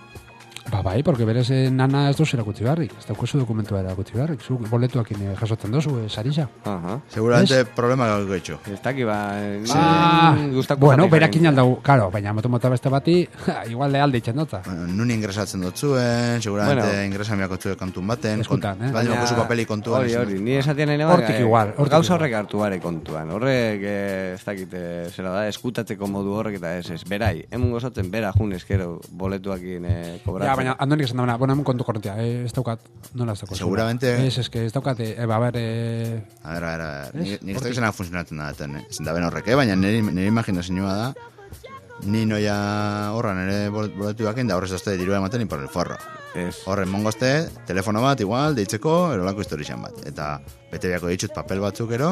Ba bai, porque berez nana ez dozu erakutzi beharrik, ez daukozu dokumentua erakutzi beharrik, zu boletuakin jasotzen dozu sarisa. Seguramente problema gauko etxo. Ez daki, bueno, berakin aldau, karo, baina moto beste bati, igual lealde itzen dota. Nun ingresatzen dut zuen, seguramente ingresamiako txue kantun baten, baldin okusu papeli kontuan. Hori, ni esatien nahi hortik igual. Gauza horrek hartu bare kontuan, horrek ez dakite, zera da, eskutatzeko modu horrek eta ez, berai, hemun gozatzen bera jun eskero boletuakin kobratzen. Baina, andonik esan da, bueno, hemen kontu korrentia, ez daukat, nola ez daukat. Seguramente... Ez que ez daukat, a ver... A ver, nik ez dakizena funtzionatzen da, ezin da ben horrek, baina nire imaginazioa da, ni noia horra nire boletuakin da horrez dozte dirua ematen por el forro. Horren mongozte, telefono bat, igual, deitzeko, erolako historizan bat. Eta bete biako ditut papel batzuk ero,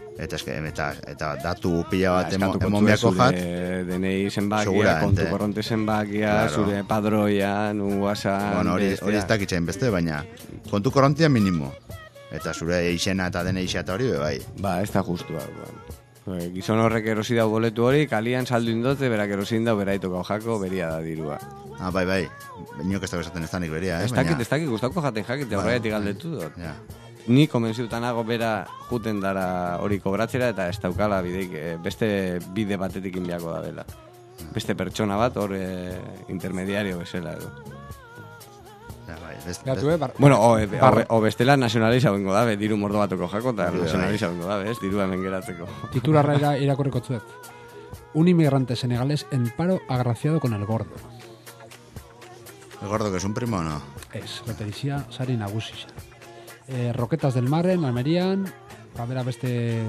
eta datu pila bat emon biako jat. DNI zenbakia, kontu korronte zenbakia, zure padroia, WhatsApp... Bueno, hori ez dakitzen beste, baina kontu korrontia minimo. Eta zure izena eta DNI eta hori, bai. Ba, ez da justua. Gizon horrek erosi dau boletu hori, kalian saldu indote, berak erosin dau, beraitoko jako, beria da dirua. Bai. Inok ez dago esaten ez danik beria, Ez dakit, gustauko jaten jakite, horregatik galdetu dut. Ja. Ni konbentziutanago bera juten dara hori kobratzera eta ez daukala bideik, beste bide batetik inbiako da dela. Beste pertsona bat hor intermediario bezala edo. Ja, bai, Bueno, o bestela nazionaliza bengo dabe, diru mordo batoko jako eta nazionaliza bengo dabe, ez, diru hemen geratzeko. Titularra irakurriko zuet. Un inmigrante senegalés en paro agraciado con el gordo. El gordo que es un primo o no? Ez, reterizia sari nagusi. Roquetas del Marren, Almerian, bera beste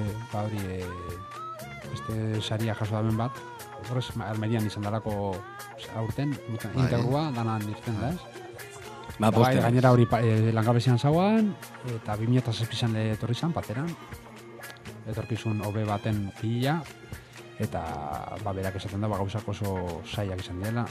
saria jaso daben bat. Horrez, Almerian izan darako aurten, integrua, danan irten da, ez? Gainera hori langabezian zauan, eta 2006an etorri zan, pateran. Etorkizun hobe baten pila, eta berak esaten da, gauzak oso saiak izan dela,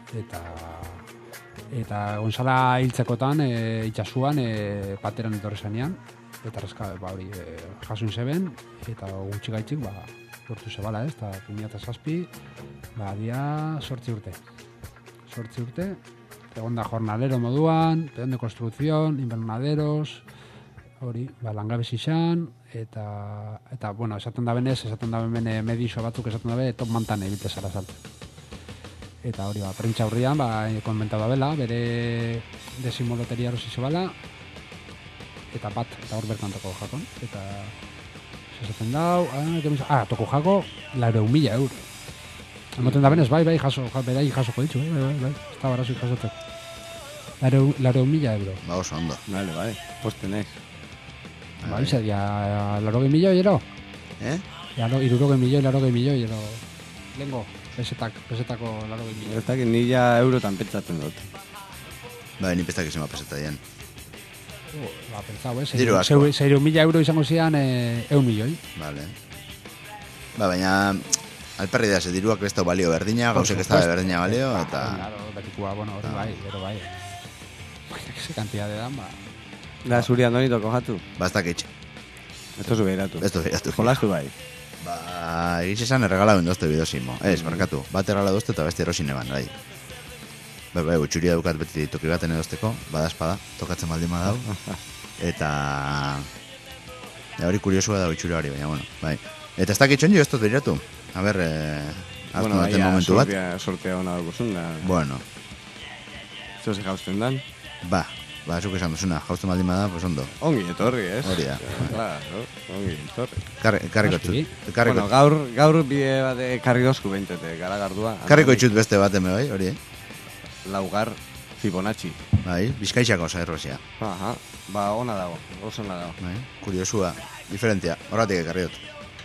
eta gonzala hiltzekotan itxasuan pateran etorri zanean, eta hori jasun zeben, eta gutxi gaitzik lortu zebala, ez, eta 2006 dia 8 urte. 8 urte, egon da jornalero moduan, peón de construcción, invernaderos, hori, langabezi izan, eta bueno, esaten da benez, medizo batzuk esaten da be, top mantan ebite zara saltu. Eta hori, prentsa hurrian, konmentau da bela, bere desimo loteria erosi zebala, eta hor berkantoko jakon, eta esaten dau, toko jako, 400.000 euro. Emoten da benez, bai, berai jasoko ditzu, bai, ez da barazuik jasotek. 400.000 euro. Oso ondo. Vale, pues tenés. Bai, ya 80.000 euro. Ya 70.000 euro. Lengo, pesetako 80.000. Ez dakit ni ja eurotan pentsatzen dut. Bai, ni pestak izan peseta dian. Pentsau, Diru asko. 6.000 euro izango zian 1 milioi. Vale. Baina alperri da, diruak ez da balio berdina, gauzek ez da berdina balio, eta... Claro, betikua, bueno, hori bai. Ese cantidad de dan, Da, zuri andonito kojatu. Ez dakitxe. Ez tozu behiratu. Jolastu bai. Egiz esan erregala bendozte bidozimo. Ez, markatu. Bat erregala dozte eta beste erosin eban, bai. Bai, utxuria dukat beti toki baten edozteko, badazpada, tokatzen baldin badau. Eta hori kuriosua da utxuria hori, baina, bueno, bai. Eta ez dakitxon jo ez dut behiratu. A ber, hartu daten momentu bat. Sortea hona daukuzun da. Bueno. Zer ze jausten dan? Zuk esan duzuna, jausten baldin bada, pues ondo. Ongi etorri, ez? Hori da. Claro, ongi etorri. Karriko gaur bide bat karri dozku behintete, garagardua. Karriko itxut beste bat eme bai, hori, Laugar Fibonacci. Bai, bizkaixako zairrozia. Aha, ona dago, oso ona dago. Bai, kuriosua, diferentia, horratik ekarriot.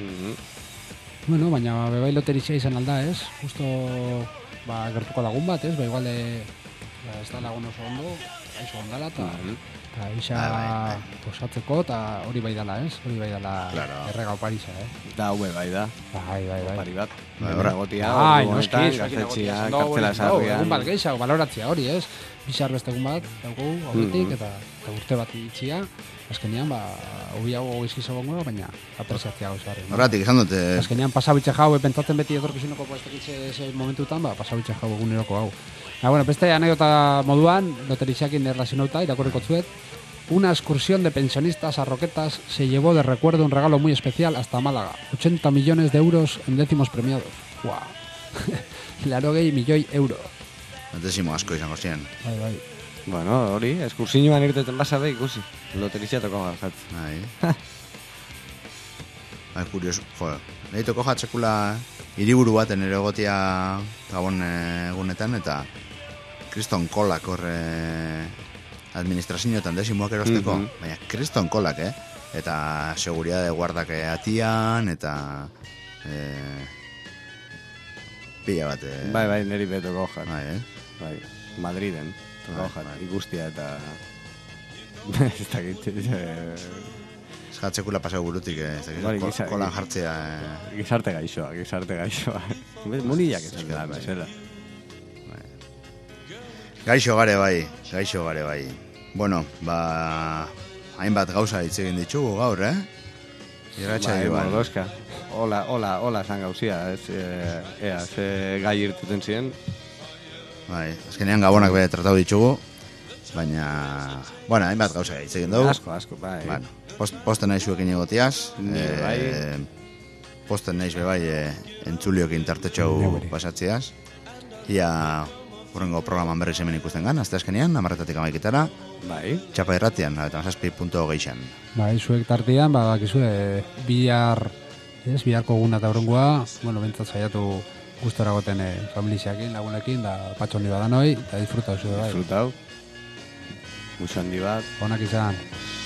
Bueno, baina bebai loterizia izan alda, ez? Justo, gertuko lagun bat, ez? Igual ez da lagun oso ondo, aizu ondala, eta isa osatzeko, eta hori bai dala, ez? Hori bai dala errega opariza, Da, bai da. Bai. Opari bat. Noski, gaztetxia, kartzela sarrian. Egun bat gehiago, baloratzia hori, ez? Bizar beste egun bat, daugu, aurretik, eta urte bat itxia, azkenean, hobiago gizkizo gongo, baina apresiatzia gauza harri. Horratik, esan dute... Azkenean, pasabitxe jau, pentsatzen beti etorkizuneko pastekitze momentutan, pasabitxe jau eguneroko hau. Bueno, beste anekdota moduan, loteriziakin erlazionauta, irakurriko zuet. Una excursión de pensionistas a Roquetas se llevó de recuerdo un regalo muy especial hasta Málaga. 80 millones de euros en décimos premiados. ¡Guau! 80 milioi euro. Dezimo asko izango zian. Bai. Bueno, hori, eskursiñoan irteten basa be ikusi. Loterizia toko jatz. Bai, kurioso. Joder, nahi toko jatzekula hiriburu baten ere egotia Gabon egunetan, eta kriston kolak horre administrazioetan desimoak erosteko, baina kriston kolak, eta seguridade guardak atian, eta pila bat. Bai, neri betoko jat. Bai, Madriden, toko jat, ikustia eta... Ez dakit, jatzekula pasau burutik, kolan jartzea... Gizarte gaixoa. Munillak ez da, bezala. Gaixo gare bai. Bueno, hainbat gauza hitz egin ditugu gaur, Irratxa bai. hola esan gauzia, ez, ea, ze gai irtuten ziren. Bai, azkenean gabonak bere tratatu ditugu, baina, bueno, hainbat gauza hitz egin dugu. Asko, bai. Bueno, posten nahi zuekin egotiaz, Bai. posten nahiz bai entzuliokin tartetxau pasatziaz. Ia hurrengo programan berriz hemen ikusten gan, azte azkenean, 10:00 amaiketara, Bai. Txapa irratian, 97.6an. Bai, zuek tartean, bakizue, biharko eguna eta hurrengoa, bueno, bentsat saiatu gustora goten familiziakin, lagunekin, da patxondi badanoi, eta disfrutau zure bai. Disfrutau. Mucho handi bat. Onak izan.